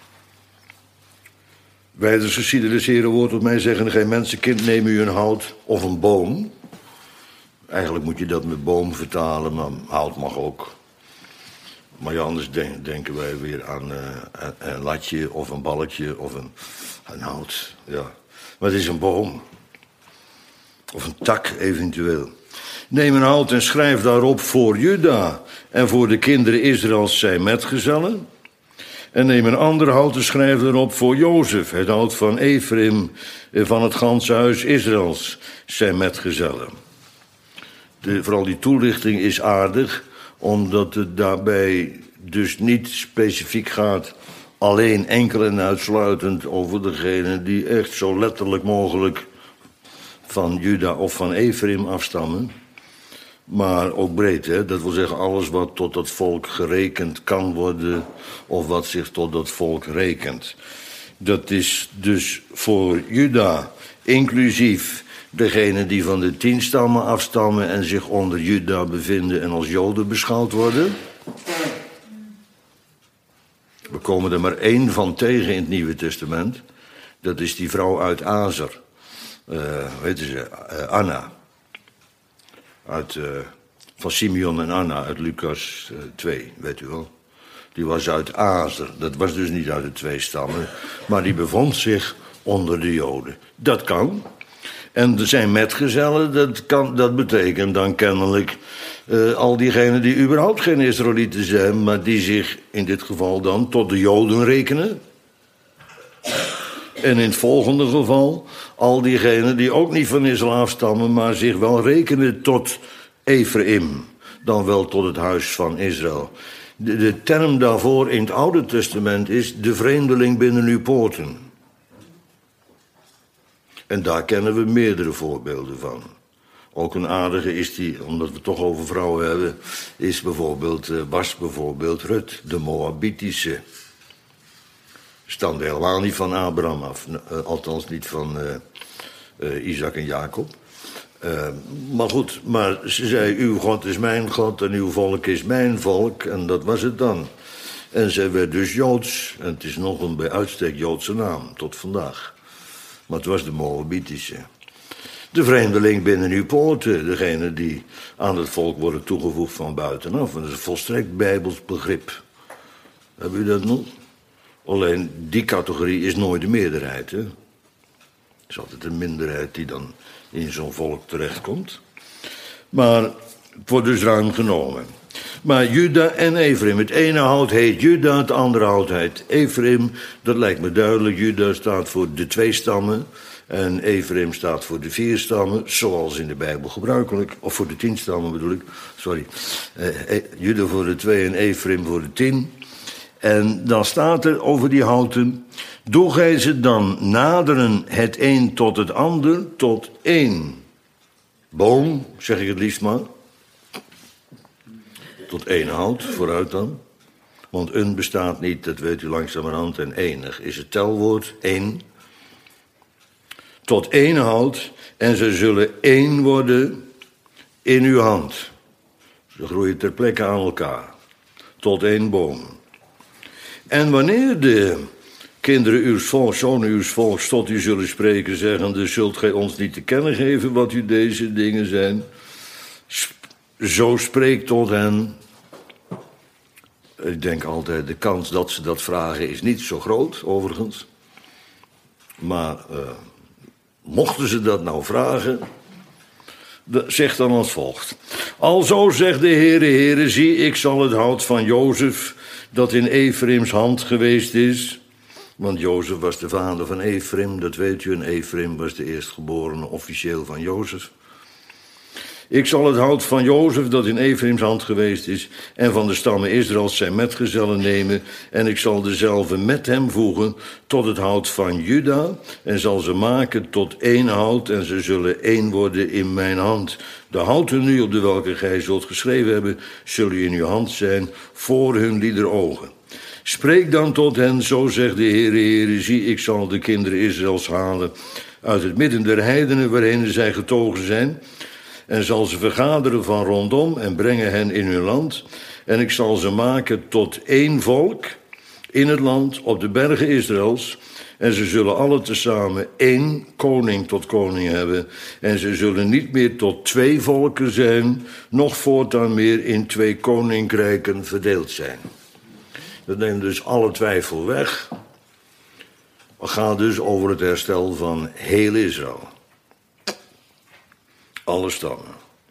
Wijders geschiedenis, heren, woord tot mij zeggen: geen mensenkind, neem u een hout of een boom. Eigenlijk moet je dat met boom vertalen, maar hout mag ook. Maar ja, anders denk, denken wij weer aan uh, een, een latje of een balletje of een, een hout. Ja. Maar het is een boom. Of een tak eventueel. Neem een hout en schrijf daarop voor Juda en voor de kinderen Israëls zijn metgezellen. En neem een ander hout en schrijf erop voor Jozef, het hout van Ephraim en van het ganse huis Israëls zijn metgezellen. De, vooral die toelichting is aardig, omdat het daarbij dus niet specifiek gaat alleen enkel en uitsluitend over degenen die echt zo letterlijk mogelijk van Juda of van Ephraim afstammen, maar ook breed, hè? Dat wil zeggen alles wat tot dat volk gerekend kan worden of wat zich tot dat volk rekent. Dat is dus voor Juda inclusief degenen die van de tien stammen afstammen en zich onder Juda bevinden en als Joden beschouwd worden. We komen er maar één van tegen in het Nieuwe Testament. Dat is die vrouw uit Azer. Uh, weet je ze, uh, Anna. Uit uh, van Simeon en Anna uit Lucas twee, weet u wel. Die was uit Azer, dat was dus niet uit de twee stammen, maar die bevond zich onder de Joden. Dat kan. En er zijn metgezellen, dat, kan, dat betekent dan kennelijk uh, al diegenen die überhaupt geen Israëlieten zijn, maar die zich in dit geval dan tot de Joden rekenen. En in het volgende geval al diegenen die ook niet van Israël afstammen, maar zich wel rekenen tot Ephraim, dan wel tot het huis van Israël. De, de term daarvoor in het Oude Testament is de vreemdeling binnen uw poorten. En daar kennen we meerdere voorbeelden van. Ook een aardige is die, omdat we het toch over vrouwen hebben, is bijvoorbeeld, was bijvoorbeeld Rut, de Moabitische. Stamde helemaal niet van Abraham af, althans niet van uh, uh, Isaac en Jacob. Uh, maar goed, maar ze zei, uw God is mijn God en uw volk is mijn volk, en dat was het dan. En zij werd dus Joods, en het is nog een bij uitstek Joodse naam, tot vandaag. Maar het was de Moabitische. De vreemdeling binnen uw poorten, degene die aan het volk worden toegevoegd van buitenaf. En dat is een volstrekt Bijbels begrip. Hebben u dat nog? Alleen die categorie is nooit de meerderheid, hè? Het is altijd een minderheid die dan in zo'n volk terechtkomt. Maar het wordt dus ruim genomen. Maar Juda en Ephraim, het ene hout heet Juda, het andere hout heet Ephraim. Dat lijkt me duidelijk. Juda staat voor de twee stammen en Ephraim staat voor de vier stammen, zoals in de Bijbel gebruikelijk. Of voor de tien stammen bedoel ik, sorry. Eh, Juda voor de twee en Ephraim voor de tien. En dan staat er over die houten, doe gij ze dan naderen het een tot het ander, tot één boom, zeg ik het liefst maar. Tot één hout, vooruit dan. Want een bestaat niet, dat weet u langzamerhand, en enig is het telwoord, één. Tot één hout, en ze zullen één worden in uw hand. Ze groeien ter plekke aan elkaar. Tot één boom. En wanneer de kinderen uws volks, zonen uws volks, tot u zullen spreken, zeggende, zult gij ons niet te kennen geven wat u deze dingen zijn? Zo spreekt tot hen. Ik denk altijd, de kans dat ze dat vragen is niet zo groot, overigens. Maar uh, mochten ze dat nou vragen, zeg dan als volgt. Alzo zegt de Heere, Heere, zie, ik zal het hout van Jozef, dat in Ephraims hand geweest is. Want Jozef was de vader van Ephraim, dat weet u. En Ephraim was de eerstgeborene officieel van Jozef. Ik zal het hout van Jozef, dat in Ephraims hand geweest is, en van de stammen Israëls zijn metgezellen nemen, en ik zal dezelve met hem voegen tot het hout van Juda, en zal ze maken tot één hout, en ze zullen één worden in mijn hand. De houten nu, op de welke gij zult geschreven hebben, zullen in uw hand zijn, voor hun lieder ogen. Spreek dan tot hen, zo zegt de Heere, Heere, zie, ik zal de kinderen Israëls halen uit het midden der heidenen, waarheen zij getogen zijn, en zal ze vergaderen van rondom en brengen hen in hun land. En ik zal ze maken tot één volk in het land op de bergen Israëls. En ze zullen alle tezamen één koning tot koning hebben. En ze zullen niet meer tot twee volken zijn, noch voortaan meer in twee koninkrijken verdeeld zijn. Dat neemt dus alle twijfel weg. Het gaat dus over het herstel van heel Israël. Alle stammen.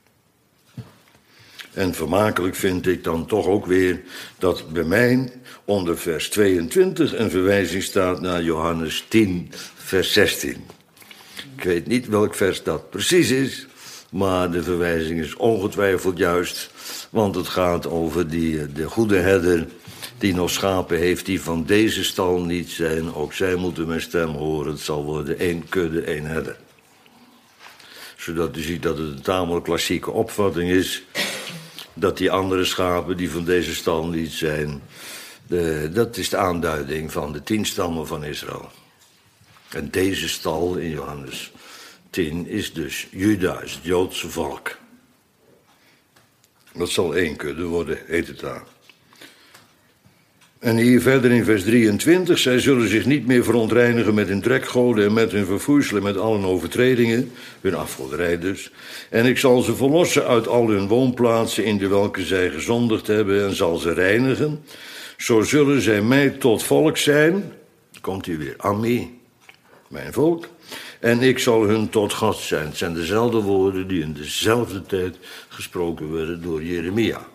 En vermakelijk vind ik dan toch ook weer dat bij mij onder vers tweeëntwintig een verwijzing staat naar Johannes tien, vers zestien. Ik weet niet welk vers dat precies is, maar de verwijzing is ongetwijfeld juist, want het gaat over die, de goede herder die nog schapen heeft die van deze stal niet zijn. Ook zij moeten mijn stem horen. Het zal worden één kudde, één herder. Zodat u ziet dat het een tamelijk klassieke opvatting is dat die andere schapen die van deze stal niet zijn, de, dat is de aanduiding van de tien stammen van Israël. En deze stal in Johannes tien is dus Juda, is het Joodse volk. Dat zal één kudde worden, heet het daar. En hier verder in vers drieëntwintig. Zij zullen zich niet meer verontreinigen met hun trekgoden en met hun verfoeiselen met allen overtredingen. Hun afgoderij dus. En ik zal ze verlossen uit al hun woonplaatsen in de welke zij gezondigd hebben en zal ze reinigen. Zo zullen zij mij tot volk zijn. Komt hier weer. Ami, mijn volk. En ik zal hun tot God zijn. Het zijn dezelfde woorden die in dezelfde tijd gesproken werden door Jeremia.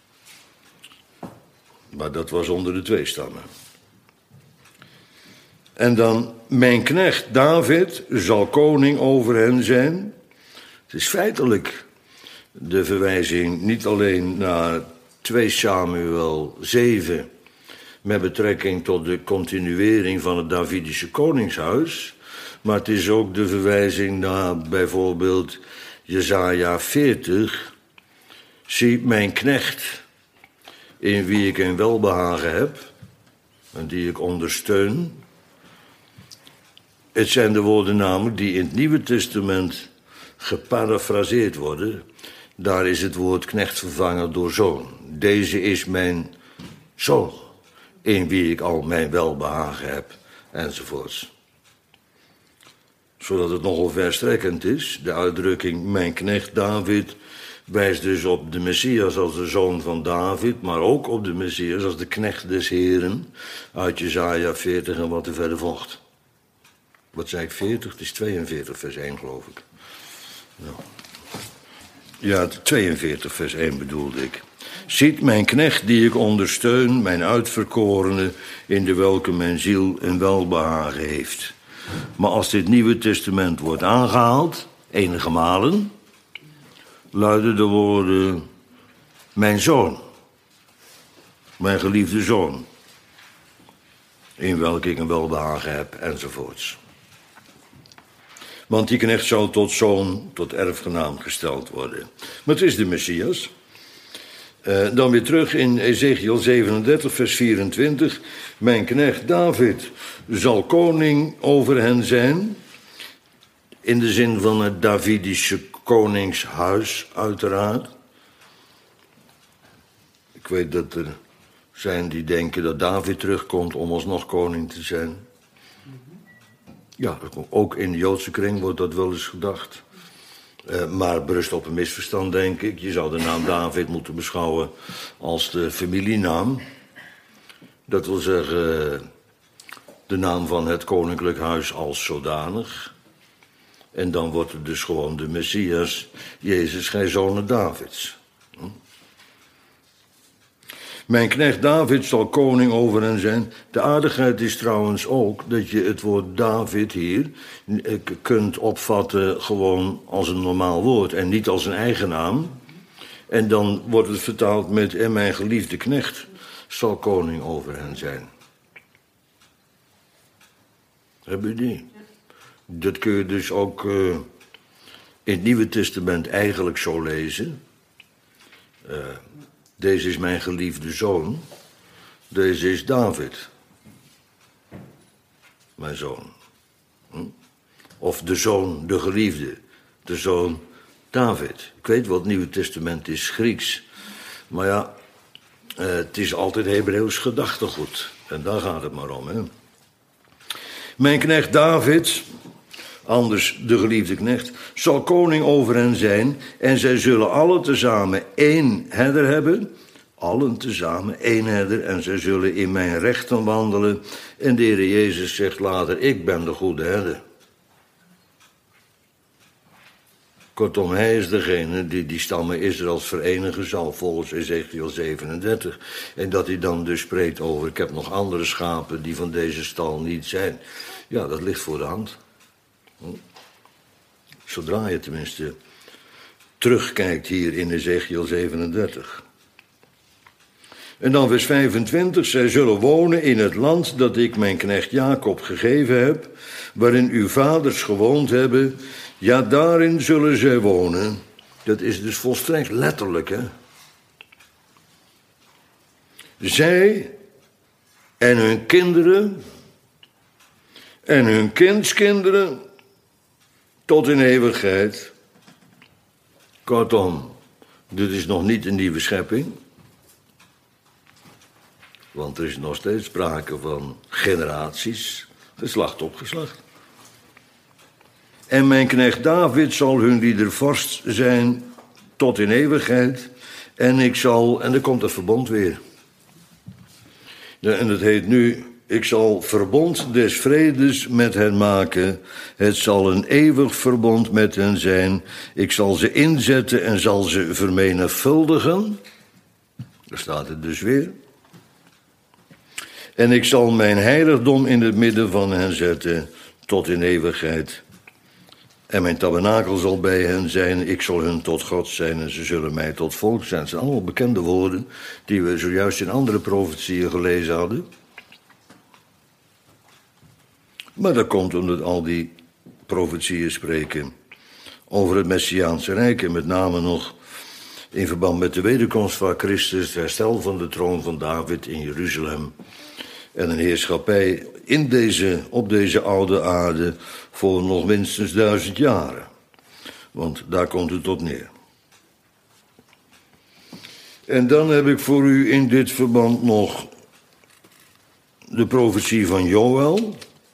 Maar dat was onder de twee stammen. En dan, mijn knecht David zal koning over hen zijn. Het is feitelijk de verwijzing niet alleen naar twee Samuel zeven... met betrekking tot de continuering van het Davidische koningshuis, maar het is ook de verwijzing naar bijvoorbeeld Jesaja veertig. Zie mijn knecht, in wie ik een welbehagen heb en die ik ondersteun. Het zijn de woorden namelijk die in het Nieuwe Testament geparafraseerd worden. Daar is het woord knecht vervangen door zoon. Deze is mijn zoon, in wie ik al mijn welbehagen heb, enzovoorts. Zodat het nogal verstrekkend is. De uitdrukking mijn knecht David wijst dus op de Messias als de zoon van David, maar ook op de Messias als de knecht des Heren uit Jesaja veertig en wat er verder volgt. Wat zei ik, veertig? Het is tweeënveertig vers één, geloof ik. Nou. Ja, tweeënveertig vers één bedoelde ik. Ziet mijn knecht die ik ondersteun, mijn uitverkorene, in de welke mijn ziel een welbehagen heeft. Maar als dit Nieuwe Testament wordt aangehaald, enige malen, luiden de woorden mijn zoon, mijn geliefde zoon, in welke ik een welbehagen heb, enzovoorts. Want die knecht zal tot zoon, tot erfgenaam gesteld worden. Maar het is de Messias. Uh, dan weer terug in Ezechiel zevenendertig, vers vierentwintig. Mijn knecht David zal koning over hen zijn. In de zin van het Davidische koningshuis, uiteraard. Ik weet dat er zijn die denken dat David terugkomt om alsnog koning te zijn. Ja, ook in de Joodse kring wordt dat wel eens gedacht. Uh, maar het berust op een misverstand, denk ik. Je zou de naam David moeten beschouwen als de familienaam. Dat wil zeggen, de naam van het koninklijk huis als zodanig. En dan wordt het dus gewoon de Messias, Jezus, gij zonen Davids. Hm? Mijn knecht David zal koning over hen zijn. De aardigheid is trouwens ook dat je het woord David hier kunt opvatten gewoon als een normaal woord en niet als een eigen naam. En dan wordt het vertaald met en mijn geliefde knecht zal koning over hen zijn. Heb je die? Dat kun je dus ook uh, in het Nieuwe Testament eigenlijk zo lezen. Uh, Deze is mijn geliefde zoon. Deze is David. Mijn zoon. Hm? Of de zoon, de geliefde. De zoon David. Ik weet wat het Nieuwe Testament is, Grieks. Maar ja, uh, het is altijd Hebreeuws gedachtegoed. En daar gaat het maar om, hè. Mijn knecht David, anders de geliefde knecht, zal koning over hen zijn en zij zullen allen tezamen één herder hebben, allen tezamen één herder en zij zullen in mijn rechten wandelen. En de Heer Jezus zegt later, ik ben de goede herder. Kortom, hij is degene die die stammen Israëls verenigen zal, volgens Ezechiel zevenendertig. En dat hij dan dus spreekt over, ik heb nog andere schapen die van deze stal niet zijn. Ja, dat ligt voor de hand. Zodra je tenminste terugkijkt hier in Ezechiel zevenendertig. En dan vers vijfentwintig. Zij zullen wonen in het land dat ik mijn knecht Jacob gegeven heb, waarin uw vaders gewoond hebben. Ja, daarin zullen zij wonen. Dat is dus volstrekt letterlijk, hè. Zij en hun kinderen en hun kindskinderen tot in eeuwigheid. Kortom, dit is nog niet een nieuwe schepping. Want er is nog steeds sprake van generaties, geslacht op geslacht. En mijn knecht David zal hun lieder vorst zijn tot in eeuwigheid. En ik zal, en dan komt het verbond weer. Ja, en het heet nu, ik zal verbond des vredes met hen maken. Het zal een eeuwig verbond met hen zijn. Ik zal ze inzetten en zal ze vermenigvuldigen. Daar staat het dus weer. En ik zal mijn heiligdom in het midden van hen zetten tot in eeuwigheid. En mijn tabernakel zal bij hen zijn, ik zal hun tot God zijn en ze zullen mij tot volk zijn. Het zijn allemaal bekende woorden die we zojuist in andere profetieën gelezen hadden. Maar dat komt omdat al die profetieën spreken over het Messiaanse Rijk en met name nog in verband met de wederkomst van Christus, het herstel van de troon van David in Jeruzalem en een heerschappij in deze, op deze oude aarde voor nog minstens duizend jaren. Want daar komt het op neer. En dan heb ik voor u in dit verband nog de profetie van Joël.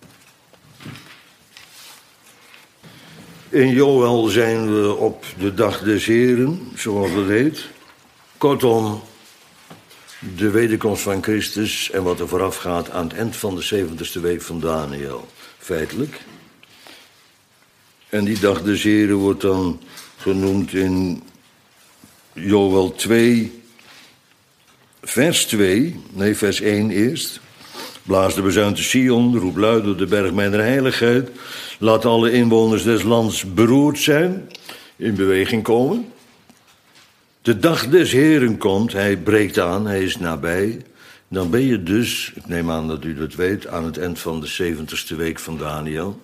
In Joël zijn we op de dag des Heren, zoals het heet. Kortom, de wederkomst van Christus en wat er vooraf gaat aan het eind van de zeventigste week van Daniel, feitelijk. En die dag des Heren wordt dan genoemd in Joël twee, vers twee, nee vers één eerst. Blaas de bezuin te Sion, roep luid op de berg mijner heiligheid. Laat alle inwoners des lands beroerd zijn, in beweging komen. De dag des Heren komt, hij breekt aan, hij is nabij. Dan ben je dus, ik neem aan dat u dat weet, aan het eind van de zeventigste week van Daniel.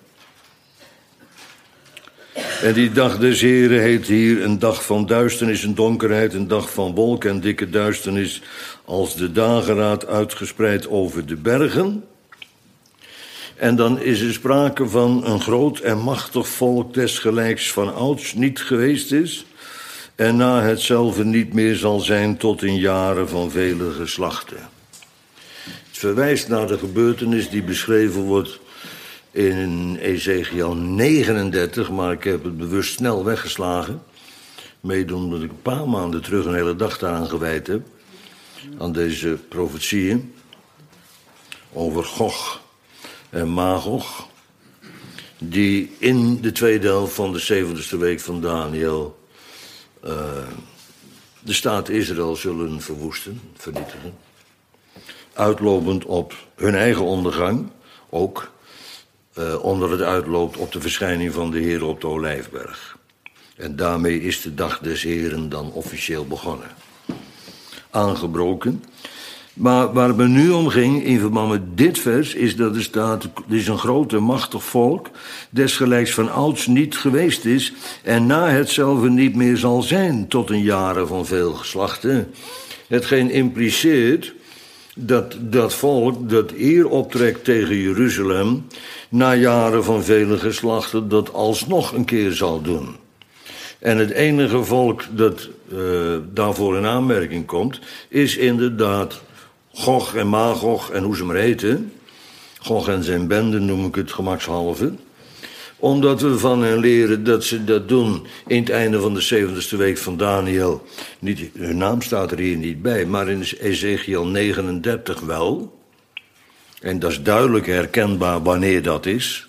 En die dag des Heren heet hier een dag van duisternis en donkerheid, een dag van wolken en dikke duisternis, als de dageraad uitgespreid over de bergen. En dan is er sprake van een groot en machtig volk desgelijks van ouds niet geweest is, en na hetzelfde niet meer zal zijn tot in jaren van vele geslachten. Het verwijst naar de gebeurtenis die beschreven wordt in Ezechiel negenendertig, maar ik heb het bewust snel weggeslagen. Mede omdat ik een paar maanden terug een hele dag daaraan gewijd heb, aan deze profetieën over Gog en Magog, die in de tweede helft van de zeventigste week van Daniel uh, de staat Israël zullen verwoesten, vernietigen. Uitlopend op hun eigen ondergang, ook uh, onder het uitloopt op de verschijning van de Heer op de Olijfberg. En daarmee is de dag des Heren dan officieel begonnen. Aangebroken. Maar waar het me nu om ging, in verband met dit vers, is dat er staat, er is een groot en machtig volk, desgelijks van ouds niet geweest is, en na hetzelfde niet meer zal zijn, tot een jaren van veel geslachten. Hetgeen impliceert dat dat volk dat hier optrekt tegen Jeruzalem, na jaren van vele geslachten, dat alsnog een keer zal doen. En het enige volk dat uh, daarvoor in aanmerking komt, is inderdaad Gog en Magog en hoe ze maar heten. Gog en zijn bende noem ik het gemakshalve. Omdat we van hen leren dat ze dat doen in het einde van de zeventigste week van Daniel. Niet, hun naam staat er hier niet bij, maar in Ezechiel negenendertig wel. En dat is duidelijk herkenbaar wanneer dat is.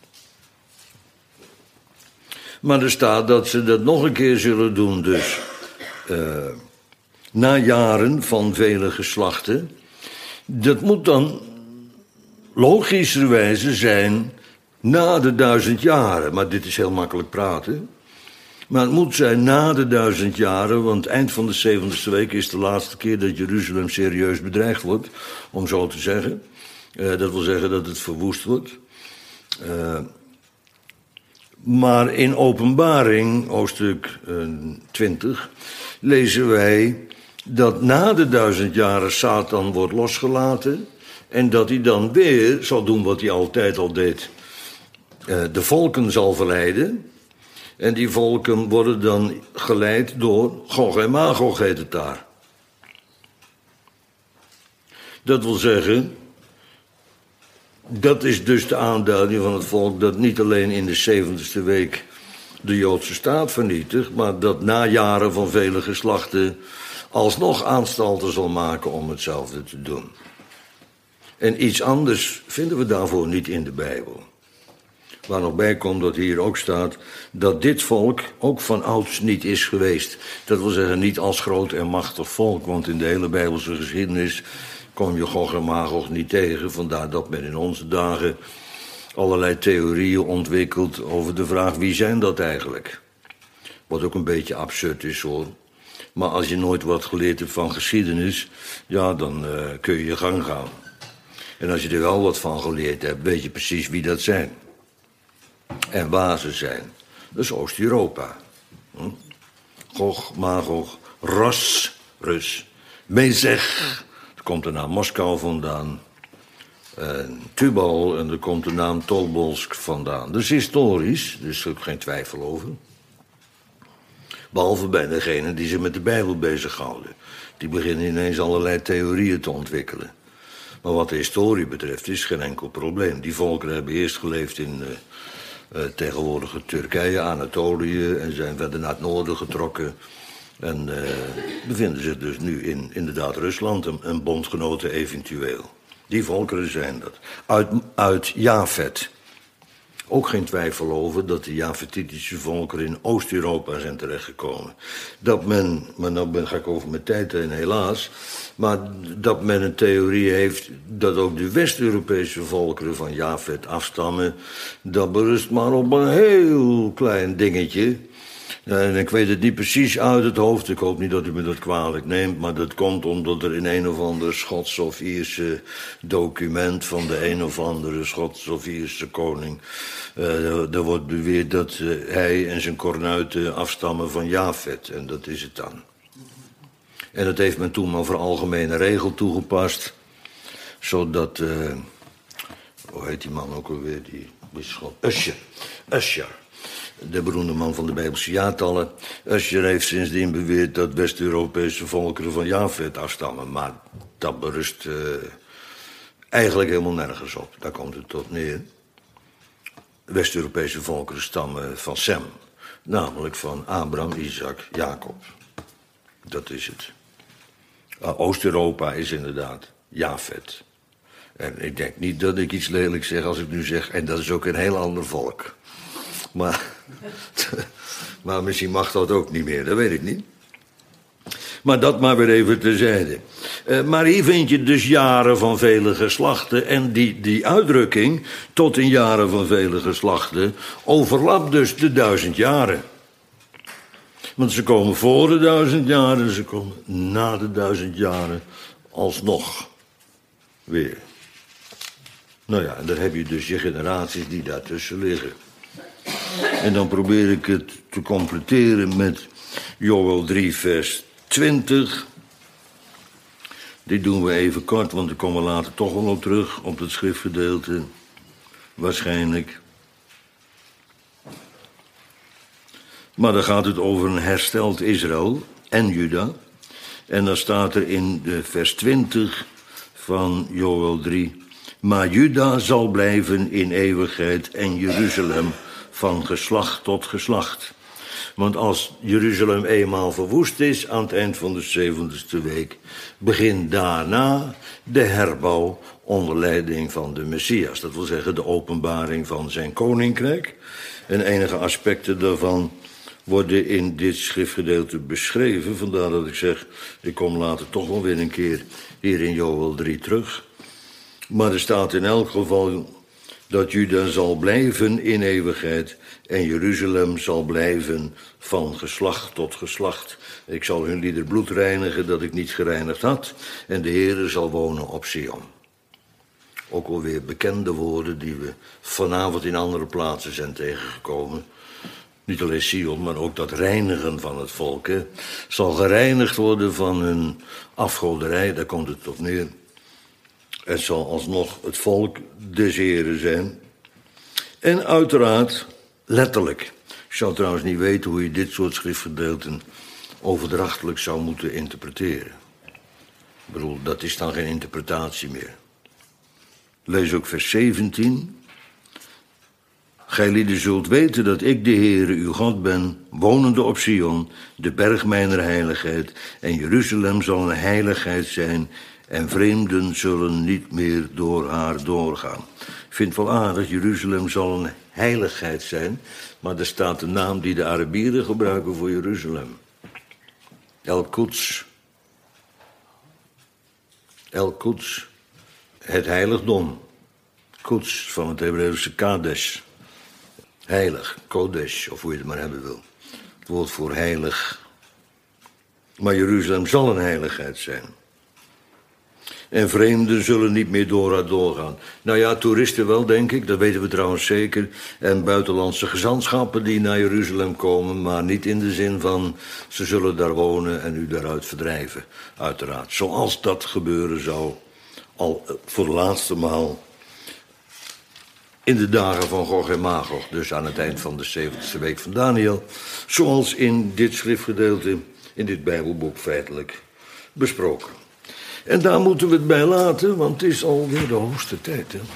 Maar er staat dat ze dat nog een keer zullen doen, dus uh, na jaren van vele geslachten. Dat moet dan logischerwijze zijn na de duizend jaren. Maar dit is heel makkelijk praten. Maar het moet zijn na de duizend jaren, want eind van de zeventigste week is de laatste keer dat Jeruzalem serieus bedreigd wordt, om zo te zeggen. Uh, dat wil zeggen dat het verwoest wordt. Uh, Maar in Openbaring, hoofdstuk twintig, lezen wij dat na de duizend jaren Satan wordt losgelaten en dat hij dan weer zal doen wat hij altijd al deed. De volken zal verleiden en die volken worden dan geleid door Gog en Magog, heet het daar. Dat wil zeggen, dat is dus de aanduiding van het volk dat niet alleen in de zeventigste week de Joodse staat vernietigt, maar dat na jaren van vele geslachten alsnog aanstalten zal maken om hetzelfde te doen. En iets anders vinden we daarvoor niet in de Bijbel. Waar nog bij komt dat hier ook staat dat dit volk ook van ouds niet is geweest. Dat wil zeggen niet als groot en machtig volk, want in de hele Bijbelse geschiedenis kom je Gog en Magog niet tegen. Vandaar dat men in onze dagen allerlei theorieën ontwikkelt over de vraag wie zijn dat eigenlijk. Wat ook een beetje absurd is hoor. Maar als je nooit wat geleerd hebt van geschiedenis, ja, dan uh, kun je je gang gaan. En als je er wel wat van geleerd hebt, weet je precies wie dat zijn. En waar ze zijn. Dat is Oost-Europa. Hm? Gog, Magog, Ros, Rus, Mezech. Er komt de naam Moskou vandaan. En Tubal, en er komt de naam Tobolsk vandaan. Dus historisch, er is ook geen twijfel over. Behalve bij degenen die zich met de Bijbel bezighouden. Die beginnen ineens allerlei theorieën te ontwikkelen. Maar wat de historie betreft is geen enkel probleem. Die volkeren hebben eerst geleefd in uh, uh, tegenwoordige Turkije, Anatolië, en zijn verder naar het noorden getrokken. En uh, bevinden zich dus nu in inderdaad Rusland, een, een bondgenote eventueel. Die volkeren zijn dat. Uit, uit Jafet. Ook geen twijfel over dat de Jafetitische volkeren in Oost-Europa zijn terechtgekomen. Dat men, maar nou ga ik over mijn tijd heen helaas, maar dat men een theorie heeft dat ook de West-Europese volkeren van Jafet afstammen, dat berust maar op een heel klein dingetje. En ik weet het niet precies uit het hoofd, ik hoop niet dat u me dat kwalijk neemt, maar dat komt omdat er in een of ander Schots of Ierse document van de een of andere Schots of Ierse koning, uh, er wordt beweerd dat uh, hij en zijn kornuiten afstammen van Jafet, en dat is het dan. En dat heeft men toen maar voor algemene regel toegepast, zodat, uh, hoe heet die man ook alweer, die bisschop, Usher, Usher. De beroemde man van de Bijbelse jaartallen. Usher heeft sindsdien beweerd dat West-Europese volkeren van Jafet afstammen. Maar dat berust uh, eigenlijk helemaal nergens op. Daar komt het tot neer. West-Europese volkeren stammen van Sem. Namelijk van Abraham, Isaac, Jacob. Dat is het. Uh, Oost-Europa is inderdaad Jafet. En ik denk niet dat ik iets lelijks zeg als ik nu zeg, en dat is ook een heel ander volk. Maar, maar misschien mag dat ook niet meer, dat weet ik niet. Maar dat maar weer even terzijde. Uh, maar hier vind je dus jaren van vele geslachten. En die, die uitdrukking, tot in jaren van vele geslachten, overlapt dus de duizend jaren. Want ze komen voor de duizend jaren en ze komen na de duizend jaren alsnog weer. Nou ja, en dan heb je dus je generaties die daartussen liggen. En dan probeer ik het te completeren met Joël drie vers twintig. Dit doen we even kort, want ik kom er later toch wel op terug, op het schriftgedeelte. Waarschijnlijk. Maar dan gaat het over een hersteld Israël en Juda. En dan staat er in de vers twintig van Joël drie. Maar Juda zal blijven in eeuwigheid en Jeruzalem van geslacht tot geslacht. Want als Jeruzalem eenmaal verwoest is aan het eind van de zeventigste week, begint daarna de herbouw onder leiding van de Messias. Dat wil zeggen de openbaring van zijn koninkrijk. En enige aspecten daarvan worden in dit schriftgedeelte beschreven. Vandaar dat ik zeg, ik kom later toch wel weer een keer hier in Joël drie terug. Maar er staat in elk geval dat Juda zal blijven in eeuwigheid en Jeruzalem zal blijven van geslacht tot geslacht. Ik zal hun lieder bloed reinigen dat ik niet gereinigd had en de Heere zal wonen op Sion. Ook alweer bekende woorden die we vanavond in andere plaatsen zijn tegengekomen. Niet alleen Sion, maar ook dat reinigen van het volk. Hè, zal gereinigd worden van hun afgoderij, daar komt het op neer. Het zal alsnog het volk des Heren zijn. En uiteraard letterlijk. Ik zou trouwens niet weten hoe je dit soort schriftgedeelten overdrachtelijk zou moeten interpreteren. Ik bedoel, dat is dan geen interpretatie meer. Lees ook vers zeventien. Gijlieden zult weten dat ik de Heere uw God ben, wonende op Sion, de berg mijner heiligheid. En Jeruzalem zal een heiligheid zijn en vreemden zullen niet meer door haar doorgaan. Ik vind het wel aardig, Jeruzalem zal een heiligheid zijn, maar er staat de naam die de Arabieren gebruiken voor Jeruzalem. El-Quds. El-Quds, het heiligdom. Quds van het Hebreeuwse Kadesh. Heilig, Kodesh, of hoe je het maar hebben wil. Het woord voor heilig. Maar Jeruzalem zal een heiligheid zijn. En vreemden zullen niet meer door haar doorgaan. Nou ja, toeristen wel, denk ik, dat weten we trouwens zeker. En buitenlandse gezantschappen die naar Jeruzalem komen, maar niet in de zin van ze zullen daar wonen en u daaruit verdrijven. Uiteraard, zoals dat gebeuren zou, al voor de laatste maal in de dagen van Gog en Magog, dus aan het eind van de zeventigste week van Daniel, zoals in dit schriftgedeelte, in dit Bijbelboek feitelijk besproken. En daar moeten we het bij laten, want het is alweer de hoogste tijd. Hè?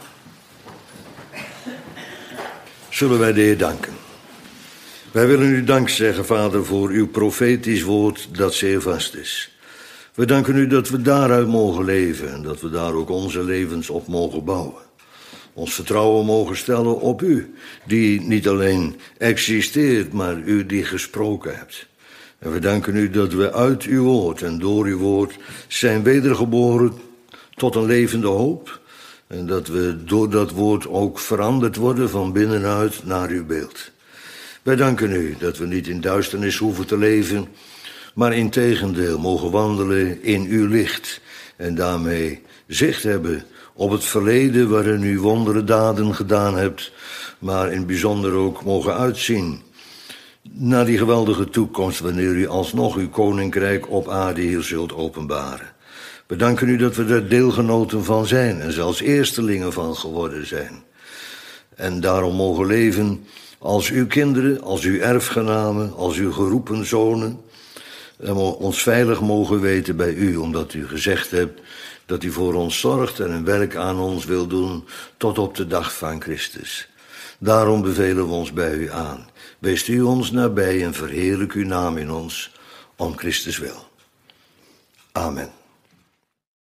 Zullen wij de Heer danken. Wij willen u dank zeggen, Vader, voor uw profetisch woord dat zeer vast is. We danken u dat we daaruit mogen leven en dat we daar ook onze levens op mogen bouwen. Ons vertrouwen mogen stellen op u, die niet alleen existeert, maar u die gesproken hebt. En we danken u dat we uit uw woord en door uw woord zijn wedergeboren tot een levende hoop. En dat we door dat woord ook veranderd worden van binnenuit naar uw beeld. Wij danken u dat we niet in duisternis hoeven te leven, maar integendeel mogen wandelen in uw licht. En daarmee zicht hebben op het verleden waarin u wondere daden gedaan hebt, maar in het bijzonder ook mogen uitzien naar die geweldige toekomst wanneer u alsnog uw koninkrijk op aarde hier zult openbaren. We danken u dat we er deelgenoten van zijn en zelfs eerstelingen van geworden zijn. En daarom mogen leven als uw kinderen, als uw erfgenamen, als uw geroepen zonen. En ons veilig mogen weten bij u, omdat u gezegd hebt dat u voor ons zorgt en een werk aan ons wil doen tot op de dag van Christus. Daarom bevelen we ons bij u aan. Wees u ons nabij en verheerlijk uw naam in ons, om Christus wil. Amen.